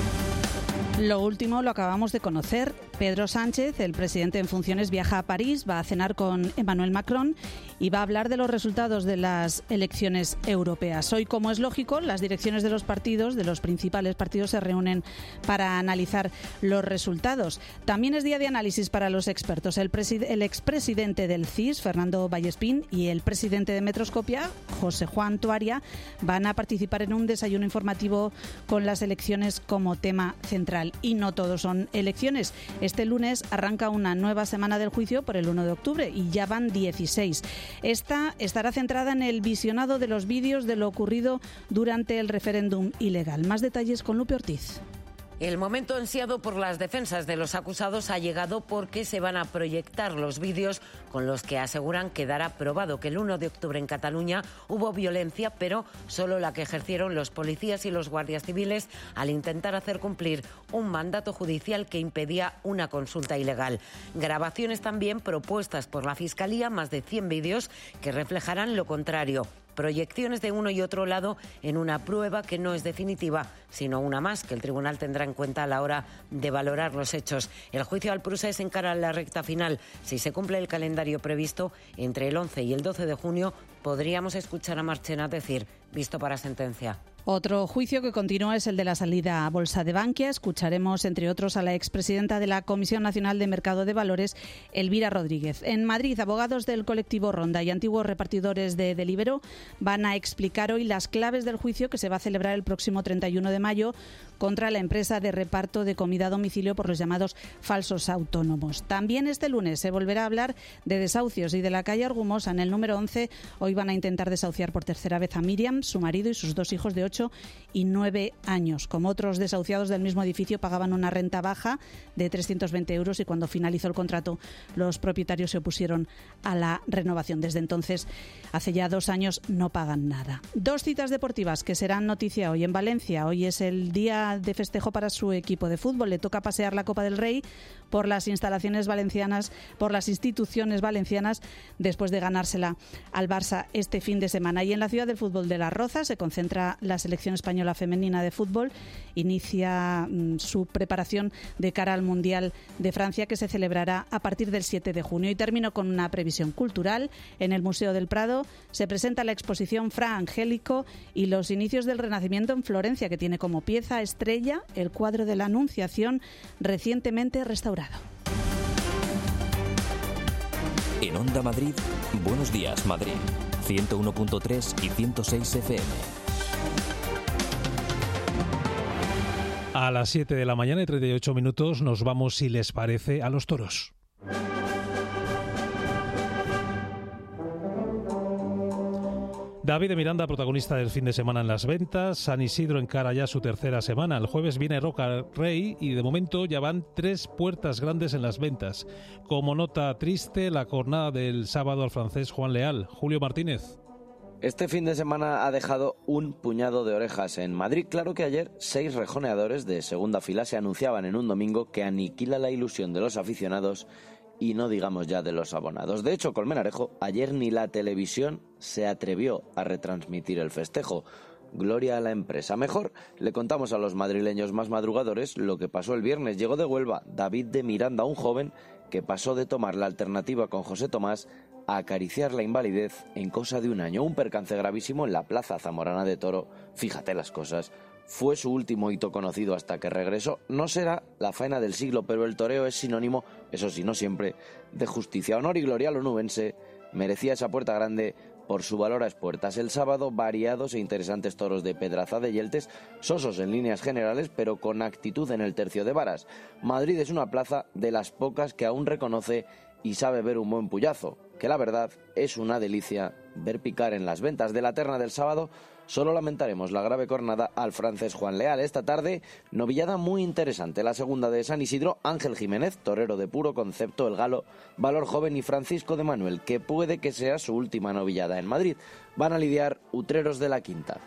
[SPEAKER 8] Lo último lo acabamos de conocer. Pedro Sánchez, el presidente en funciones, viaja a París, va a cenar con Emmanuel Macron y va a hablar de los resultados de las elecciones europeas. Hoy, como es lógico, las direcciones de los partidos, de los principales partidos, se reúnen para analizar los resultados. También es día de análisis para los expertos. El, preside- el expresidente del C I S, Fernando Vallespín, y el presidente de Metroscopia, José Juan Tuaria, van a participar en un desayuno informativo con las elecciones como tema central. Y no todos son elecciones. Este lunes arranca una nueva semana del juicio por el uno de octubre y ya van dieciséis. Esta estará centrada en el visionado de los vídeos de lo ocurrido durante el referéndum ilegal. Más detalles con Lupe Ortiz.
[SPEAKER 1] El momento ansiado por las defensas de los acusados ha llegado porque se van a proyectar los vídeos con los que aseguran quedará probado que el uno de octubre en Cataluña hubo violencia, pero solo la que ejercieron los policías y los guardias civiles al intentar hacer cumplir un mandato judicial que impedía una consulta ilegal. Grabaciones también propuestas por la Fiscalía, más de cien vídeos que reflejarán lo contrario. Proyecciones de uno y otro lado en una prueba que no es definitiva, sino una más que el tribunal tendrá en cuenta a la hora de valorar los hechos. El juicio al Prusés encara la recta final. Si se cumple el calendario previsto, entre el once y el doce de junio podríamos escuchar a Marchena decir, visto para sentencia.
[SPEAKER 8] Otro juicio que continúa es el de la salida a bolsa de Bankia. Escucharemos, entre otros, a la expresidenta de la Comisión Nacional de Mercado de Valores, Elvira Rodríguez. En Madrid, abogados del colectivo Ronda y antiguos repartidores de Deliveroo van a explicar hoy las claves del juicio que se va a celebrar el próximo treinta y uno de mayo contra la empresa de reparto de comida a domicilio por los llamados falsos autónomos. También este lunes se volverá a hablar de desahucios y de la calle Argumosa. En el número once, hoy van a intentar desahuciar por tercera vez a Miriam, su marido y sus dos hijos de ocho y nueve años. Como otros desahuciados del mismo edificio, pagaban una renta baja de trescientos veinte euros y cuando finalizó el contrato los propietarios se opusieron a la renovación. Desde entonces, hace ya dos años, no pagan nada. Dos citas deportivas que serán noticia hoy en Valencia. Hoy es el día de festejo para su equipo de fútbol. Le toca pasear la Copa del Rey por las instalaciones valencianas, por las instituciones valencianas, después de ganársela al Barça este fin de semana. Y en la ciudad del fútbol de Las Rozas se concentra la selección española femenina de fútbol. Inicia mm, su preparación de cara al Mundial de Francia, que se celebrará a partir del siete de junio. Y termino con una previsión cultural. En el Museo del Prado se presenta la exposición Fra Angelico y los inicios del Renacimiento en Florencia, que tiene como pieza estrella el cuadro de la Anunciación, recientemente restaurado.
[SPEAKER 10] En Onda Madrid, Buenos Días Madrid, ciento uno punto tres y ciento seis F M.
[SPEAKER 6] A las siete de la mañana y treinta y ocho minutos nos vamos, si les parece, a los toros. David de Miranda, protagonista del fin de semana en las ventas. San Isidro encara ya su tercera semana. El jueves viene Roca Rey y de momento ya van tres puertas grandes en las ventas. Como nota triste, la jornada del sábado al francés Juan Leal. Julio Martínez.
[SPEAKER 13] Este fin de semana ha dejado un puñado de orejas en Madrid. Claro que ayer seis rejoneadores de segunda fila se anunciaban en un domingo que aniquila la ilusión de los aficionados y no digamos ya de los abonados. De hecho, Colmenarejo, ayer ni la televisión se atrevió a retransmitir el festejo. Gloria a la empresa. Mejor le contamos a los madrileños más madrugadores lo que pasó el viernes. Llegó de Huelva David de Miranda, un joven que pasó de tomar la alternativa con José Tomás a acariciar la invalidez en cosa de un año. Un percance gravísimo en la Plaza Zamorana de Toro. Fíjate las cosas. Fue su último hito conocido hasta que regresó. No será la faena del siglo, pero el toreo es sinónimo, eso sí, no siempre, de justicia. Honor y gloria al onubense merecía esa puerta grande por su valor a expuertas. El sábado, variados e interesantes toros de Pedrazada y Yeltes, sosos en líneas generales, pero con actitud en el tercio de varas. Madrid es una plaza de las pocas que aún reconoce y sabe ver un buen puyazo, que la verdad es una delicia ver picar en las ventas. De la terna del sábado solo lamentaremos la grave cornada al francés Juan Leal. Esta tarde, novillada muy interesante, la segunda de San Isidro, Ángel Jiménez, torero de puro concepto, el galo, valor joven, y Francisco de Manuel, que puede que sea su última novillada en Madrid. Van a lidiar Utreros de la Quinta.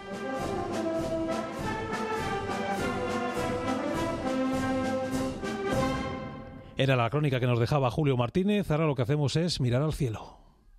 [SPEAKER 6] Era la crónica que nos dejaba Julio Martínez. Ahora lo que hacemos es mirar al cielo.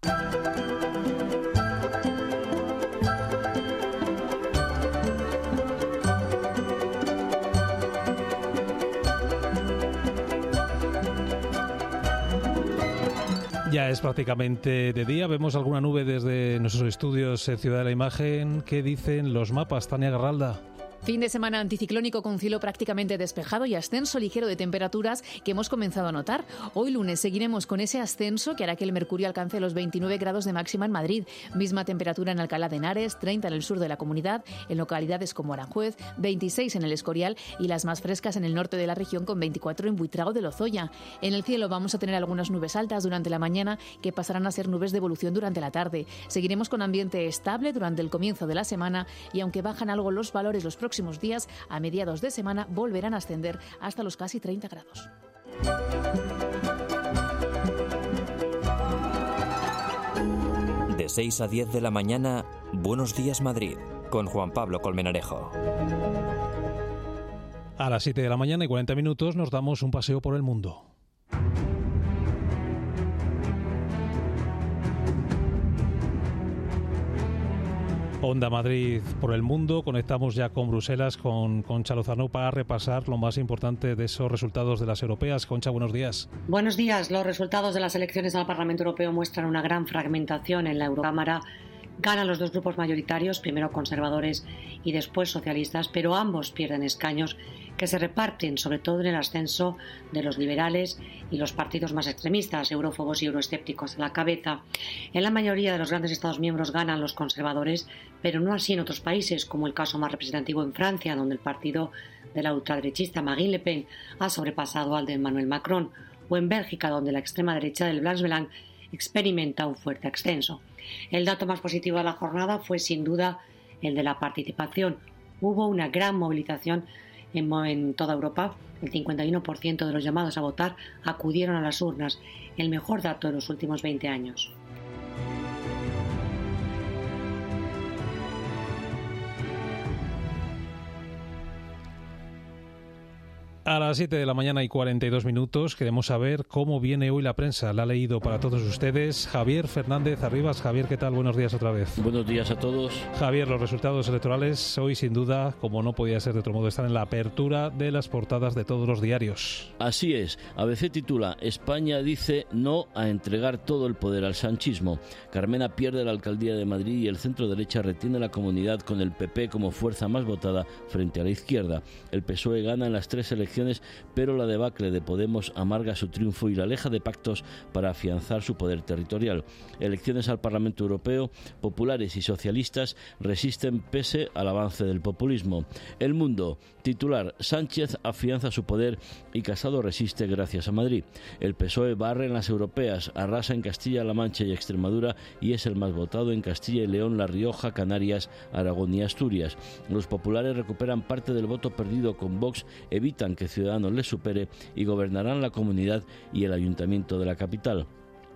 [SPEAKER 6] Ya es prácticamente de día. Vemos alguna nube desde nuestros estudios en Ciudad de la Imagen. ¿Qué dicen los mapas, Tania Garralda?
[SPEAKER 7] Fin de semana anticiclónico con cielo prácticamente despejado y ascenso ligero de temperaturas que hemos comenzado a notar. Hoy lunes seguiremos con ese ascenso que hará que el mercurio alcance los veintinueve grados de máxima en Madrid. Misma temperatura en Alcalá de Henares, treinta en el sur de la comunidad, en localidades como Aranjuez, veintiséis en el Escorial y las más frescas en el norte de la región con veinticuatro en Buitrago de Lozoya. En el cielo vamos a tener algunas nubes altas durante la mañana que pasarán a ser nubes de evolución durante la tarde. Seguiremos con ambiente estable durante el comienzo de la semana y aunque bajan algo los valores los próximos días, a mediados de semana volverán a ascender hasta los casi treinta grados.
[SPEAKER 10] De seis a diez de la mañana, Buenos Días Madrid, con Juan Pablo Colmenarejo.
[SPEAKER 6] A las siete de la mañana y cuarenta minutos nos damos un paseo por el mundo. Onda Madrid por el mundo. Conectamos ya con Bruselas, con Concha Lozano, para repasar lo más importante de esos resultados de las europeas. Concha, buenos días.
[SPEAKER 9] Buenos días. Los resultados de las elecciones al Parlamento Europeo muestran una gran fragmentación en la Eurocámara. Ganan los dos grupos mayoritarios, primero conservadores y después socialistas, pero ambos pierden escaños que se reparten sobre todo en el ascenso de los liberales y los partidos más extremistas, eurófobos y euroescépticos a la cabeza. En la mayoría de los grandes Estados miembros ganan los conservadores, pero no así en otros países, como el caso más representativo en Francia, donde el partido de la ultraderechista Marine Le Pen ha sobrepasado al de Emmanuel Macron, o en Bélgica, donde la extrema derecha del Blanc Blanc experimenta un fuerte ascenso. El dato más positivo de la jornada fue sin duda el de la participación. Hubo una gran movilización en, en toda Europa. El cincuenta y uno por ciento de los llamados a votar acudieron a las urnas, el mejor dato de los últimos veinte años.
[SPEAKER 6] A las siete de la mañana y cuarenta y dos minutos queremos saber cómo viene hoy la prensa. La ha leído para todos ustedes Javier Fernández Arribas. Javier, ¿qué tal? Buenos días otra vez.
[SPEAKER 3] Buenos días a todos.
[SPEAKER 6] Javier, los resultados electorales hoy sin duda, como no podía ser de otro modo, están en la apertura de las portadas de todos los diarios.
[SPEAKER 3] Así es. A B C titula: España dice no a entregar todo el poder al sanchismo. Carmena pierde la alcaldía de Madrid y el centro derecha retiene la comunidad con el P P como fuerza más votada frente a la izquierda. El P S O E gana en las tres elecciones, pero la debacle de Podemos amarga su triunfo y la aleja de pactos para afianzar su poder territorial. Elecciones al Parlamento Europeo, populares y socialistas resisten pese al avance del populismo. El Mundo titular: Sánchez afianza su poder y Casado resiste gracias a Madrid. El P S O E barre en las europeas, arrasa en Castilla-La Mancha y Extremadura y es el más votado en Castilla y León, La Rioja, Canarias, Aragón y Asturias. Los populares recuperan parte del voto perdido con Vox, evitan que Ciudadanos les supere y gobernarán la comunidad y el ayuntamiento de la capital.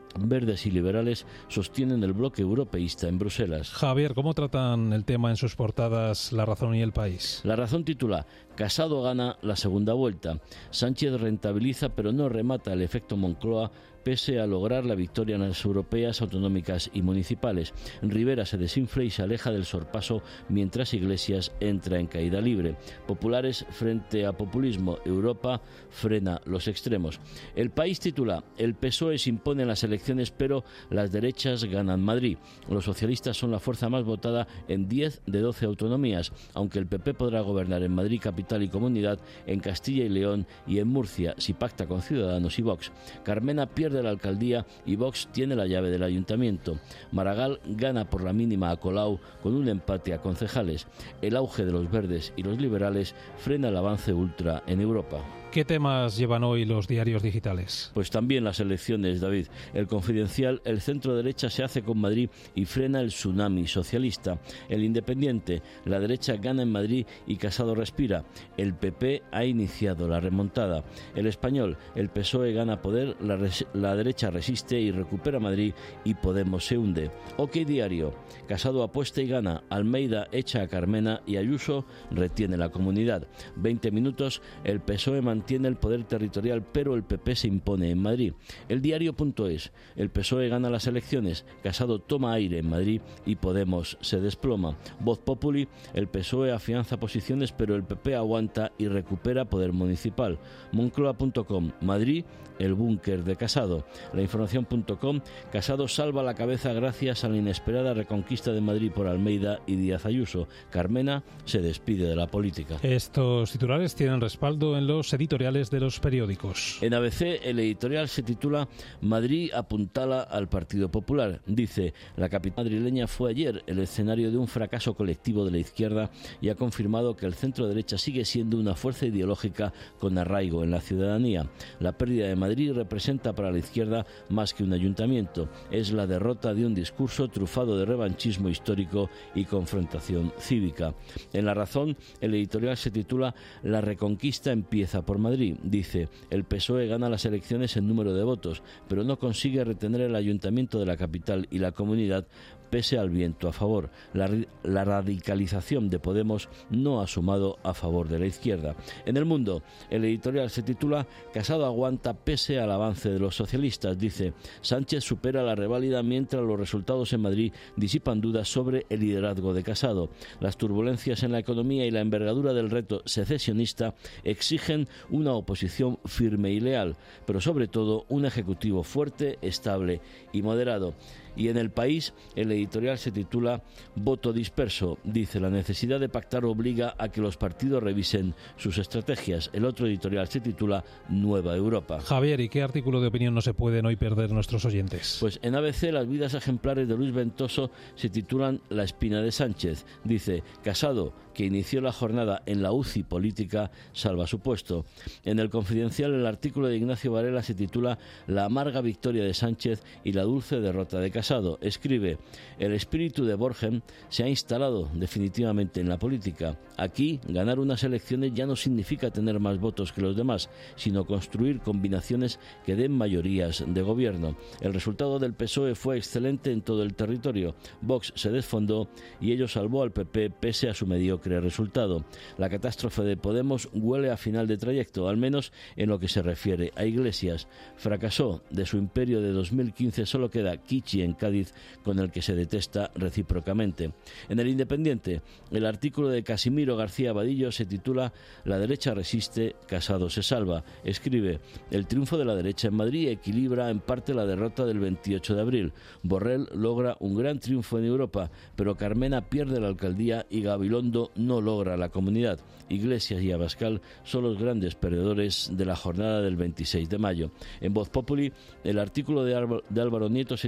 [SPEAKER 3] verdes y liberales sostienen el bloque europeísta en Bruselas.
[SPEAKER 6] Javier, ¿cómo tratan el tema en sus portadas La Razón y El País?
[SPEAKER 3] La Razón titula: Casado gana la segunda vuelta. Sánchez rentabiliza pero no remata el efecto Moncloa pese a lograr la victoria en las europeas, autonómicas y municipales. Rivera se desinfla y se aleja del sorpaso mientras Iglesias entra en caída libre. Populares frente a populismo. Europa frena los extremos. El País titula: El P S O E se impone en las elecciones pero las derechas ganan Madrid. Los socialistas son la fuerza más votada en diez de doce autonomías, aunque el P P podrá gobernar en Madrid capital y comunidad, en Castilla y León y en Murcia si pacta con Ciudadanos y Vox. Carmena pierde la alcaldía y Vox tiene la llave del ayuntamiento. Maragall gana por la mínima a Colau con un empate a concejales. El auge de los verdes y los liberales frena el avance ultra en Europa.
[SPEAKER 6] ¿Qué temas llevan hoy los diarios digitales?
[SPEAKER 3] Pues también las elecciones, David. El Confidencial: el centro derecha se hace con Madrid y frena el tsunami socialista. El Independiente: la derecha gana en Madrid y Casado respira. El P P ha iniciado la remontada. El Español: el P S O E gana poder, la, res- la derecha resiste y recupera Madrid y Podemos se hunde. OK Diario: Casado apuesta y gana. Almeida echa a Carmena y Ayuso retiene la comunidad. veinte minutos: el P S O E mantiene el poder territorial, pero el P P se impone en Madrid. El Diario.es: el P S O E gana las elecciones, Casado toma aire en Madrid y Podemos se desploma. Voz Populi: el P S O E afianza posiciones, pero el P P aguanta y recupera poder municipal. Moncloa punto com: Madrid, el búnker de Casado. La Información punto com: Casado salva la cabeza gracias a la inesperada reconquista de Madrid por Almeida y Díaz Ayuso. Carmena se despide de la política.
[SPEAKER 6] Estos titulares tienen respaldo en los editoriales de los periódicos.
[SPEAKER 3] En A B C, el editorial se titula: Madrid apuntala al Partido Popular. Dice: la capital madrileña fue ayer el escenario de un fracaso colectivo de la izquierda y ha confirmado que el centro derecha sigue siendo una fuerza ideológica con arraigo en la ciudadanía. La pérdida de Madrid representa para la izquierda más que un ayuntamiento. Es la derrota de un discurso trufado de revanchismo histórico y confrontación cívica. En La Razón, el editorial se titula: la reconquista empieza por Madrid. Dice: el P S O E gana las elecciones en número de votos, pero no consigue retener el ayuntamiento de la capital y la comunidad pese al viento a favor. La, la radicalización de Podemos no ha sumado a favor de la izquierda. En El Mundo, el editorial se titula: Casado aguanta pese al avance de los socialistas. Dice: Sánchez supera la reválida mientras los resultados en Madrid disipan dudas sobre el liderazgo de Casado. Las turbulencias en la economía y la envergadura del reto secesionista exigen una oposición firme y leal, pero sobre todo un ejecutivo fuerte, estable y moderado. Y en El País, el editorial se titula: Voto disperso. Dice: la necesidad de pactar obliga a que los partidos revisen sus estrategias. El otro editorial se titula: Nueva Europa.
[SPEAKER 6] Javier, ¿y qué artículo de opinión no se pueden hoy perder nuestros oyentes?
[SPEAKER 3] Pues en A B C, las vidas ejemplares de Luis Ventoso se titulan: La espina de Sánchez. Dice: Casado, que inició la jornada en la U C I política, salva su puesto. En El Confidencial, el artículo de Ignacio Varela se titula: La amarga victoria de Sánchez y la dulce derrota de Casado. Escribe: el espíritu de Borgen se ha instalado definitivamente en la política. Aquí, ganar unas elecciones ya no significa tener más votos que los demás, sino construir combinaciones que den mayorías de gobierno. El resultado del P S O E fue excelente en todo el territorio. Vox se desfondó y ello salvó al P P pese a su mediocre resultado. La catástrofe de Podemos huele a final de trayecto, al menos en lo que se refiere a Iglesias. Fracasó. De su imperio de dos mil quince solo queda Kichi en Cádiz, con el que se detesta recíprocamente. En El Independiente, el artículo de Casimiro García Vadillo se titula: La derecha resiste, Casado se salva. Escribe: el triunfo de la derecha en Madrid equilibra en parte la derrota del veintiocho de abril. Borrell logra un gran triunfo en Europa, pero Carmena pierde la alcaldía y Gabilondo no logra la comunidad. Iglesias y Abascal son los grandes perdedores de la jornada del veintiséis de mayo. En Voz Populi, el artículo de Álvaro Nieto se titula: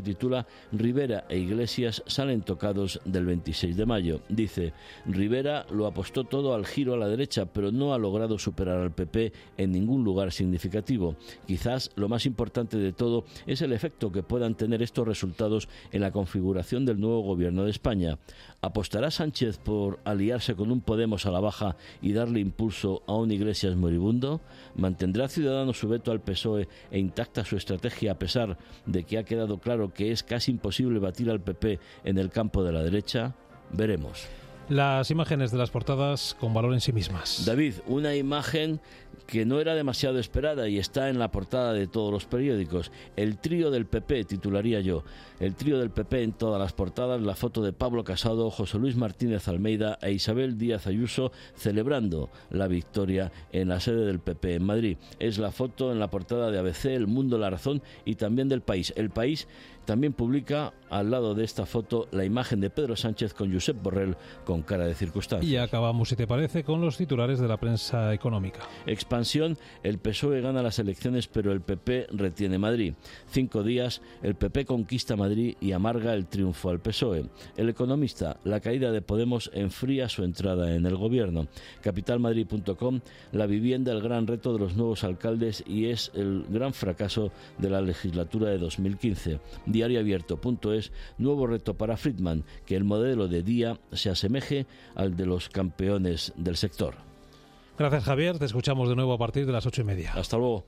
[SPEAKER 3] Rivera e Iglesias salen tocados del veintiséis de mayo. Dice, Rivera lo apostó todo al giro a la derecha, pero no ha logrado superar al P P en ningún lugar significativo. Quizás lo más importante de todo es el efecto que puedan tener estos resultados en la configuración del nuevo gobierno de España. ¿Apostará Sánchez por aliarse con un Podemos a la baja y darle impulso a un Iglesias moribundo? ¿Mantendrá Ciudadanos su veto al P S O E e intacta su estrategia a pesar de que ha quedado claro que es casi imposible batir al P P en el campo de la derecha? Veremos.
[SPEAKER 6] Las imágenes de las portadas con valor en sí mismas.
[SPEAKER 3] David, una imagen que no era demasiado esperada y está en la portada de todos los periódicos. El trío del P P, titularía yo. El trío del P P en todas las portadas, la foto de Pablo Casado, José Luis Martínez Almeida e Isabel Díaz Ayuso celebrando la victoria en la sede del P P en Madrid. Es la foto en la portada de A B C, El Mundo, La Razón y también del País. El País también publica al lado de esta foto la imagen de Pedro Sánchez con Josep Borrell con cara de circunstancia.
[SPEAKER 6] Y acabamos, si te parece, con los titulares de la prensa económica.
[SPEAKER 3] Expansión, el P S O E gana las elecciones pero el P P retiene Madrid. Cinco días, el P P conquista Madrid y amarga el triunfo al P S O E. El Economista, la caída de Podemos enfría su entrada en el gobierno. capital madrid punto com, la vivienda, el gran reto de los nuevos alcaldes y es el gran fracaso de la legislatura de dos mil quince. diario abierto punto es, nuevo reto para Friedman, que el modelo de día se asemeje al de los campeones del sector.
[SPEAKER 6] Gracias, Javier. Te escuchamos de nuevo a partir de las ocho y media.
[SPEAKER 3] Hasta luego.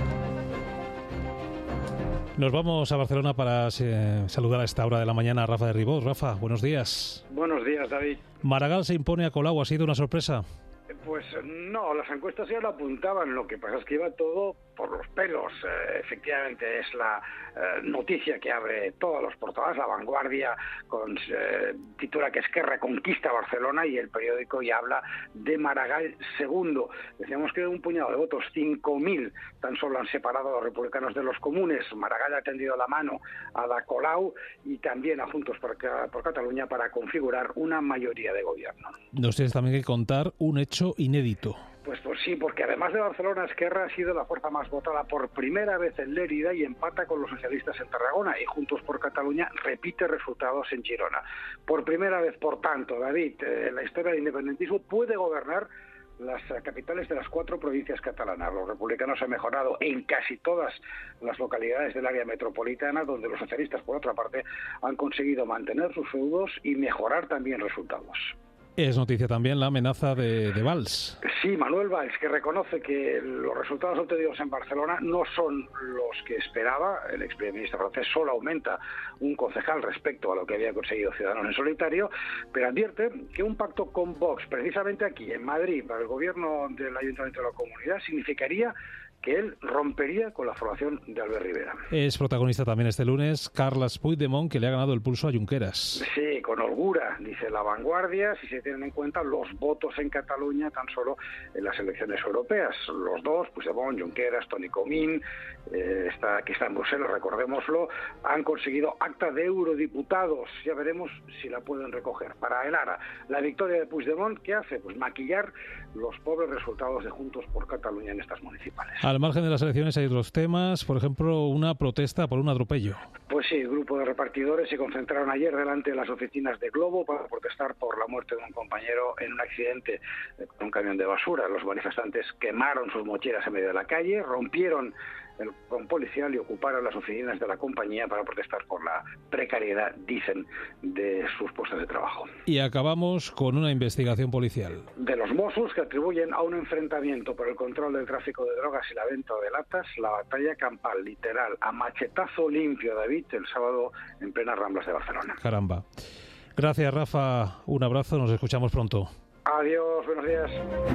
[SPEAKER 6] Nos vamos a Barcelona para eh, saludar a esta hora de la mañana a Rafa de Ribot. Rafa, buenos días.
[SPEAKER 19] Buenos días, David.
[SPEAKER 6] Maragall se impone a Colau. ¿Ha sido una sorpresa?
[SPEAKER 19] Pues no, las encuestas ya lo apuntaban, lo que pasa es que iba todo por los pelos. Eh, efectivamente es la eh, noticia que abre todas las portadas, La Vanguardia con eh, titula que Esquerra conquista Barcelona y el periódico ya habla de Maragall segundo. Decíamos que un puñado de votos, cinco mil, tan solo han separado a los republicanos de los comunes. Maragall ha tendido la mano a la Colau y también a Juntos por, por Cataluña para configurar una mayoría de gobierno.
[SPEAKER 6] Nos tienes también que contar un hecho inédito.
[SPEAKER 19] Pues, pues sí, porque además de Barcelona, Esquerra ha sido la fuerza más votada por primera vez en Lérida y empata con los socialistas en Tarragona, y Juntos por Cataluña repite resultados en Girona. Por primera vez, por tanto, David, eh, en la historia del independentismo puede gobernar las capitales de las cuatro provincias catalanas. Los republicanos han mejorado en casi todas las localidades del área metropolitana, donde los socialistas, por otra parte, han conseguido mantener sus feudos y mejorar también resultados.
[SPEAKER 6] Es noticia también la amenaza de, de Valls.
[SPEAKER 19] Sí, Manuel Valls, que reconoce que los resultados obtenidos en Barcelona no son los que esperaba. El ex primer ministro francés solo aumenta un concejal respecto a lo que había conseguido Ciudadanos en solitario, pero advierte que un pacto con Vox, precisamente aquí en Madrid, para el gobierno del Ayuntamiento de la Comunidad, significaría que él rompería con la formación de Albert Rivera.
[SPEAKER 6] Es protagonista también este lunes Carles Puigdemont, que le ha ganado el pulso a Junqueras.
[SPEAKER 19] Sí, con holgura, dice La Vanguardia, si se tienen en cuenta los votos en Cataluña tan solo en las elecciones europeas. Los dos, Puigdemont, Junqueras, Toni Comín, eh, está, que está en Bruselas, recordémoslo, han conseguido acta de eurodiputados. Ya veremos si la pueden recoger. Para el Ara, la victoria de Puigdemont, ¿qué hace? Pues maquillar los pobres resultados de Juntos por Cataluña en estas municipales.
[SPEAKER 6] Al margen de las elecciones hay otros temas, por ejemplo, una protesta por un atropello.
[SPEAKER 19] Pues sí, el grupo de repartidores se concentraron ayer delante de las oficinas de Globo para protestar por la muerte de un compañero en un accidente con un camión de basura. Los manifestantes quemaron sus mochilas en medio de la calle, rompieron el con policial y ocuparon las oficinas de la compañía para protestar por la precariedad, dicen, de sus puestos de trabajo.
[SPEAKER 6] Y acabamos con una investigación policial.
[SPEAKER 19] De los Mossos, que atribuyen a un enfrentamiento por el control del tráfico de drogas y la venta de latas la batalla campal, literal, a machetazo limpio, David, el sábado en plenas Ramblas de Barcelona.
[SPEAKER 6] Caramba. Gracias, Rafa. Un abrazo. Nos escuchamos pronto.
[SPEAKER 19] Adiós. Buenos días.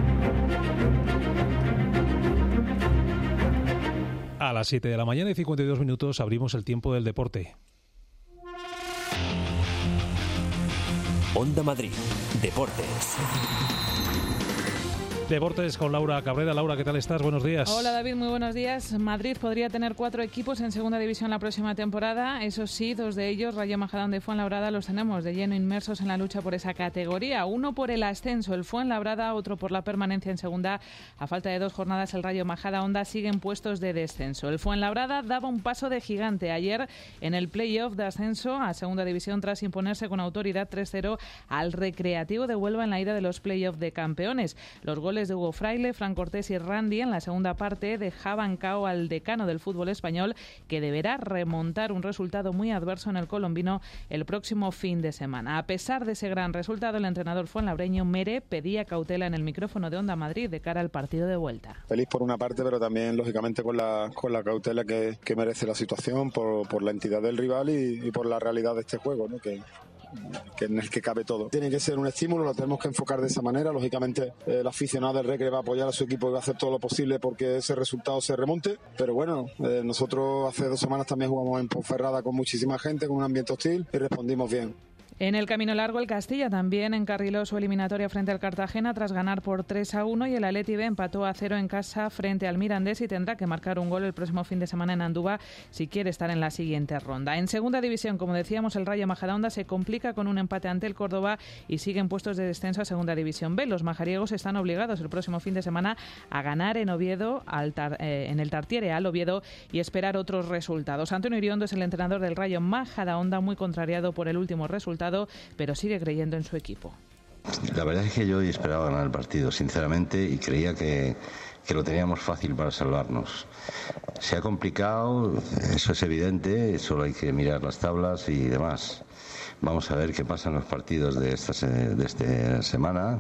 [SPEAKER 6] A las siete de la mañana y cincuenta y dos minutos abrimos el tiempo del deporte.
[SPEAKER 10] Onda Madrid. Deportes.
[SPEAKER 6] Deportes con Laura Cabrera. Laura, ¿qué tal estás? Buenos días.
[SPEAKER 20] Hola David, muy buenos días. Madrid podría tener cuatro equipos en segunda división la próxima temporada. Eso sí, dos de ellos, Rayo Majadahonda y Fuenlabrada, los tenemos de lleno inmersos en la lucha por esa categoría. Uno por el ascenso, el Fuenlabrada, otro por la permanencia en segunda. A falta de dos jornadas, el Rayo Majadahonda sigue en puestos de descenso. El Fuenlabrada daba un paso de gigante ayer en el play-off de ascenso a segunda división tras imponerse con autoridad tres cero al Recreativo de Huelva en la ida de los play-off de campeones. Los goles de Hugo Fraile, Fran Cortés y Randy en la segunda parte dejaban cao al decano del fútbol español, que deberá remontar un resultado muy adverso en el colombino el próximo fin de semana. A pesar de ese gran resultado, el entrenador fuenlabreño Mere pedía cautela en el micrófono de Onda Madrid de cara al partido de vuelta.
[SPEAKER 21] Feliz por una parte, pero también lógicamente con la, con la cautela que, que merece la situación por, por la entidad del rival y, y por la realidad de este juego, ¿no? que que en el que cabe todo. Tiene que ser un estímulo, lo tenemos que enfocar de esa manera. Lógicamente eh, el aficionado del Recre va a apoyar a su equipo y va a hacer todo lo posible porque ese resultado se remonte, pero bueno, eh, nosotros hace dos semanas también jugamos en Ponferrada con muchísima gente, con un ambiente hostil y respondimos bien.
[SPEAKER 20] En el camino largo, el Castilla también encarriló su eliminatoria frente al Cartagena tras ganar por tres a uno y el Athletic B empató a cero en casa frente al Mirandés y tendrá que marcar un gol el próximo fin de semana en Andúba si quiere estar en la siguiente ronda. En segunda división, como decíamos, el Rayo Majadahonda se complica con un empate ante el Córdoba y sigue en puestos de descenso a segunda división B. Los majariegos están obligados el próximo fin de semana a ganar en Oviedo, al tar, eh, en el Tartiere al Oviedo y esperar otros resultados. Antonio Iriondo es el entrenador del Rayo Majadahonda, muy contrariado por el último resultado, pero sigue creyendo en su equipo.
[SPEAKER 22] La verdad es que yo hoy esperaba ganar el partido, sinceramente, y creía que, que lo teníamos fácil para salvarnos. Se ha complicado, eso es evidente, solo hay que mirar las tablas y demás. Vamos a ver qué pasa en los partidos de esta, de esta semana,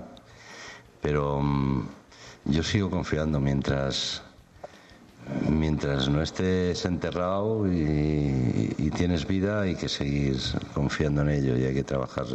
[SPEAKER 22] pero um, yo sigo confiando mientras... Mientras no estés enterrado y, y tienes vida, hay que seguir confiando en ello y hay que trabajar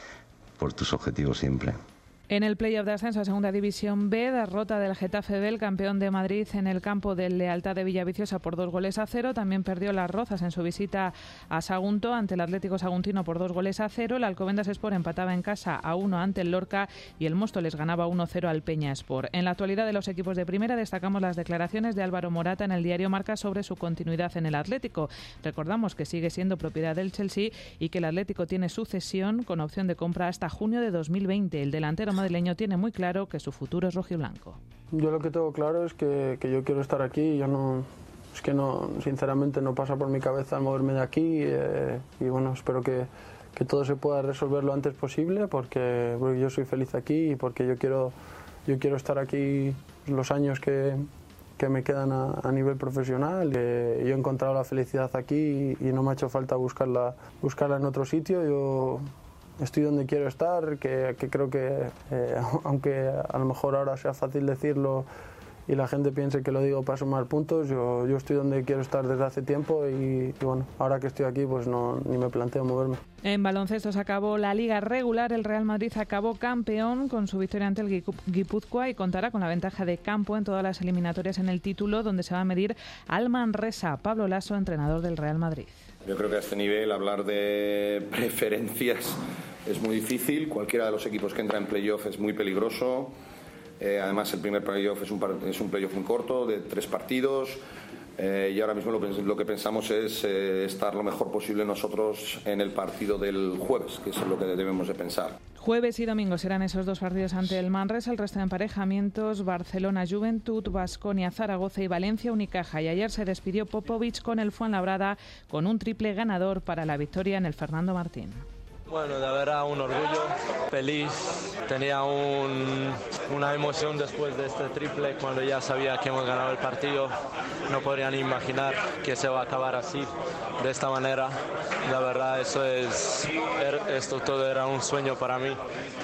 [SPEAKER 22] por tus objetivos siempre.
[SPEAKER 20] En el play-off de ascenso a segunda división B, derrota del Getafe B, el campeón de Madrid, en el campo del Lealtad de Villaviciosa por dos goles a cero. También perdió las Rozas en su visita a Sagunto ante el Atlético Saguntino por dos goles a cero. El Alcobendas Sport empataba en casa a uno ante el Lorca y el Móstoles ganaba uno cero al Peña Sport. En la actualidad de los equipos de primera destacamos las declaraciones de Álvaro Morata en el diario Marca sobre su continuidad en el Atlético. Recordamos que sigue siendo propiedad del Chelsea y que el Atlético tiene su cesión con opción de compra hasta junio de dos mil veinte. El delantero madrileño tiene muy claro que su futuro es rojiblanco.
[SPEAKER 23] Yo lo que tengo claro es que, que yo quiero estar aquí. Yo no, es que no, sinceramente no pasa por mi cabeza moverme de aquí eh, y bueno, espero que, que todo se pueda resolver lo antes posible porque, porque yo soy feliz aquí y porque yo quiero, yo quiero estar aquí los años que, que me quedan a, a nivel profesional. Eh, yo he encontrado la felicidad aquí y, y no me ha hecho falta buscarla, buscarla en otro sitio. Yo estoy donde quiero estar, que, que creo que, eh, aunque a lo mejor ahora sea fácil decirlo y la gente piense que lo digo para sumar puntos, yo, yo estoy donde quiero estar desde hace tiempo y, y bueno, ahora que estoy aquí pues no, ni me planteo moverme.
[SPEAKER 20] En baloncesto se acabó la liga regular, el Real Madrid acabó campeón con su victoria ante el Guipúzcoa y contará con la ventaja de campo en todas las eliminatorias en el título, donde se va a medir al Manresa. Pablo Lasso, entrenador del Real Madrid.
[SPEAKER 24] Yo creo que a este nivel hablar de preferencias es muy difícil. Cualquiera de los equipos que entra en playoff es muy peligroso. Eh, además, el primer playoff es un, es un playoff muy corto, de tres partidos. Eh, y ahora mismo lo, lo que pensamos es eh, estar lo mejor posible nosotros en el partido del jueves, que es lo que debemos de pensar.
[SPEAKER 20] Jueves y domingo serán esos dos partidos ante el Manresa. El resto de emparejamientos: Barcelona, Juventud, Baskonia, Zaragoza y Valencia, Unicaja. Y ayer se despidió Popovic con el Fuenlabrada con un triple ganador para la victoria en el Fernando Martín.
[SPEAKER 25] Bueno, de verdad un orgullo, feliz, tenía un, una emoción después de este triple cuando ya sabía que hemos ganado el partido. No podría ni imaginar que se va a acabar así, de esta manera. La verdad, eso es, esto todo era un sueño para mí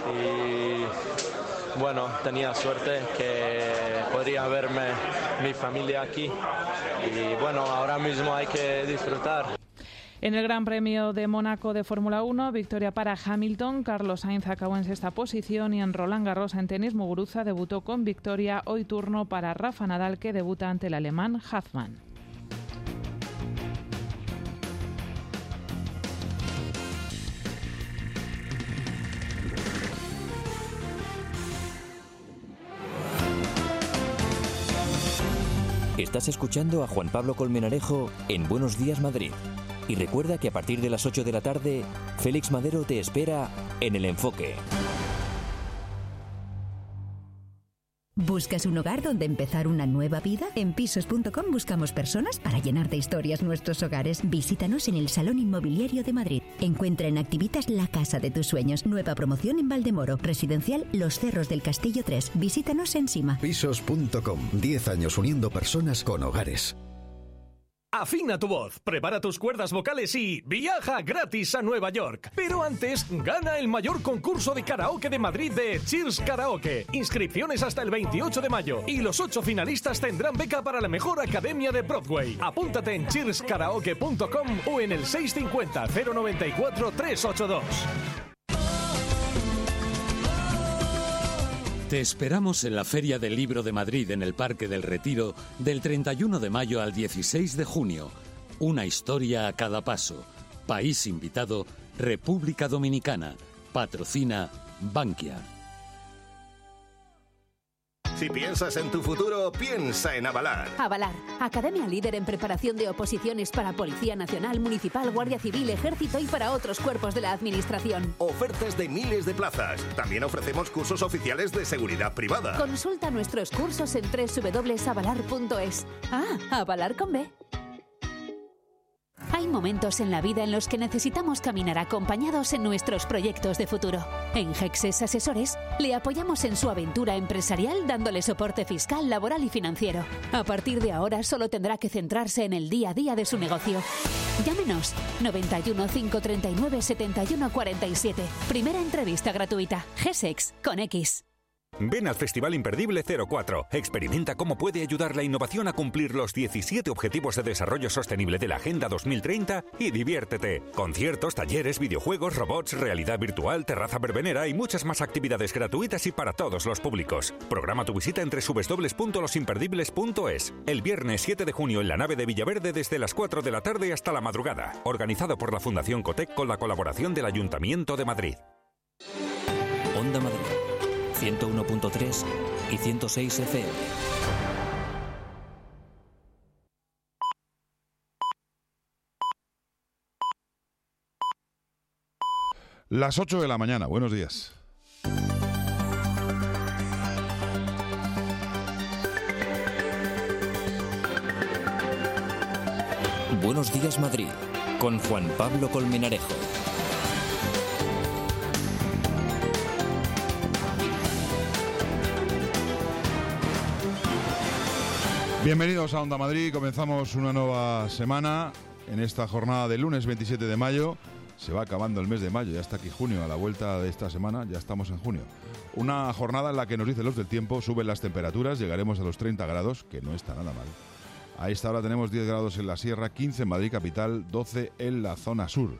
[SPEAKER 25] y bueno, tenía suerte que podría verme mi familia aquí y bueno, ahora mismo hay que disfrutar.
[SPEAKER 20] En el Gran Premio de Mónaco de Fórmula uno, victoria para Hamilton. Carlos Sainz acabó en sexta posición y en Roland Garros en tenis Muguruza debutó con victoria. Hoy turno para Rafa Nadal, que debuta ante el alemán Hazman.
[SPEAKER 10] Estás escuchando a Juan Pablo Colmenarejo en Buenos Días Madrid. Y recuerda que a partir de las ocho de la tarde, Félix Madero te espera en El Enfoque.
[SPEAKER 2] ¿Buscas un hogar donde empezar una nueva vida? En pisos punto com buscamos personas para llenar de historias nuestros hogares. Visítanos en el Salón Inmobiliario de Madrid. Encuentra en Activitas la casa de tus sueños. Nueva promoción en Valdemoro. Residencial Los Cerros del Castillo tres. Visítanos en Sima.
[SPEAKER 4] pisos punto com. diez años uniendo personas con hogares.
[SPEAKER 11] Afina tu voz, prepara tus cuerdas vocales y viaja gratis a Nueva York. Pero antes, gana el mayor concurso de karaoke de Madrid de Cheers Karaoke. Inscripciones hasta el veintiocho de mayo. Y los ocho finalistas tendrán beca para la mejor academia de Broadway. Apúntate en cheers karaoke punto com o en el seis cinco cero, cero nueve cuatro, tres ocho dos.
[SPEAKER 14] Te esperamos en la Feria del Libro de Madrid en el Parque del Retiro del treinta y uno de mayo al dieciséis de junio. Una historia a cada paso. País invitado, República Dominicana. Patrocina Bankia.
[SPEAKER 15] Si piensas en tu futuro, piensa en Avalar.
[SPEAKER 26] Avalar, academia líder en preparación de oposiciones para Policía Nacional, Municipal, Guardia Civil, Ejército y para otros cuerpos de la Administración.
[SPEAKER 15] Ofertas de miles de plazas. También ofrecemos cursos oficiales de seguridad privada.
[SPEAKER 26] Consulta nuestros cursos en doble u doble u doble u punto avalar punto es. Ah, Avalar con B. Hay momentos en la vida en los que necesitamos caminar acompañados en nuestros proyectos de futuro. En Gexes Asesores le apoyamos en su aventura empresarial dándole soporte fiscal, laboral y financiero. A partir de ahora solo tendrá que centrarse en el día a día de su negocio. Llámenos noventa y uno, cinco treinta y nueve, setenta y uno cuarenta y siete. Primera entrevista gratuita. Gesex con X.
[SPEAKER 27] Ven al Festival Imperdible cero cuatro. Experimenta cómo puede ayudar la innovación a cumplir los diecisiete Objetivos de Desarrollo Sostenible de la Agenda dos mil treinta y diviértete. Conciertos, talleres, videojuegos, robots, realidad virtual, terraza verbenera y muchas más actividades gratuitas y para todos los públicos. Programa tu visita en doble u doble u doble u punto los imperdibles punto es. El viernes siete de junio en la nave de Villaverde desde las cuatro de la tarde hasta la madrugada. Organizado por la Fundación Cotec con la colaboración del Ayuntamiento de Madrid.
[SPEAKER 10] Onda Madrid. ciento uno punto tres y ciento seis F M.
[SPEAKER 28] Las ocho de la mañana, buenos días.
[SPEAKER 10] Buenos días Madrid, con Juan Pablo Colmenarejo.
[SPEAKER 28] Bienvenidos a Onda Madrid, comenzamos una nueva semana en esta jornada del lunes veintisiete de mayo. Se va acabando el mes de mayo, ya está aquí junio, a la vuelta de esta semana ya estamos en junio. Una jornada en la que nos dicen los del tiempo, suben las temperaturas, llegaremos a los treinta grados, que no está nada mal. A esta hora tenemos diez grados en la sierra, quince en Madrid capital, doce en la zona sur.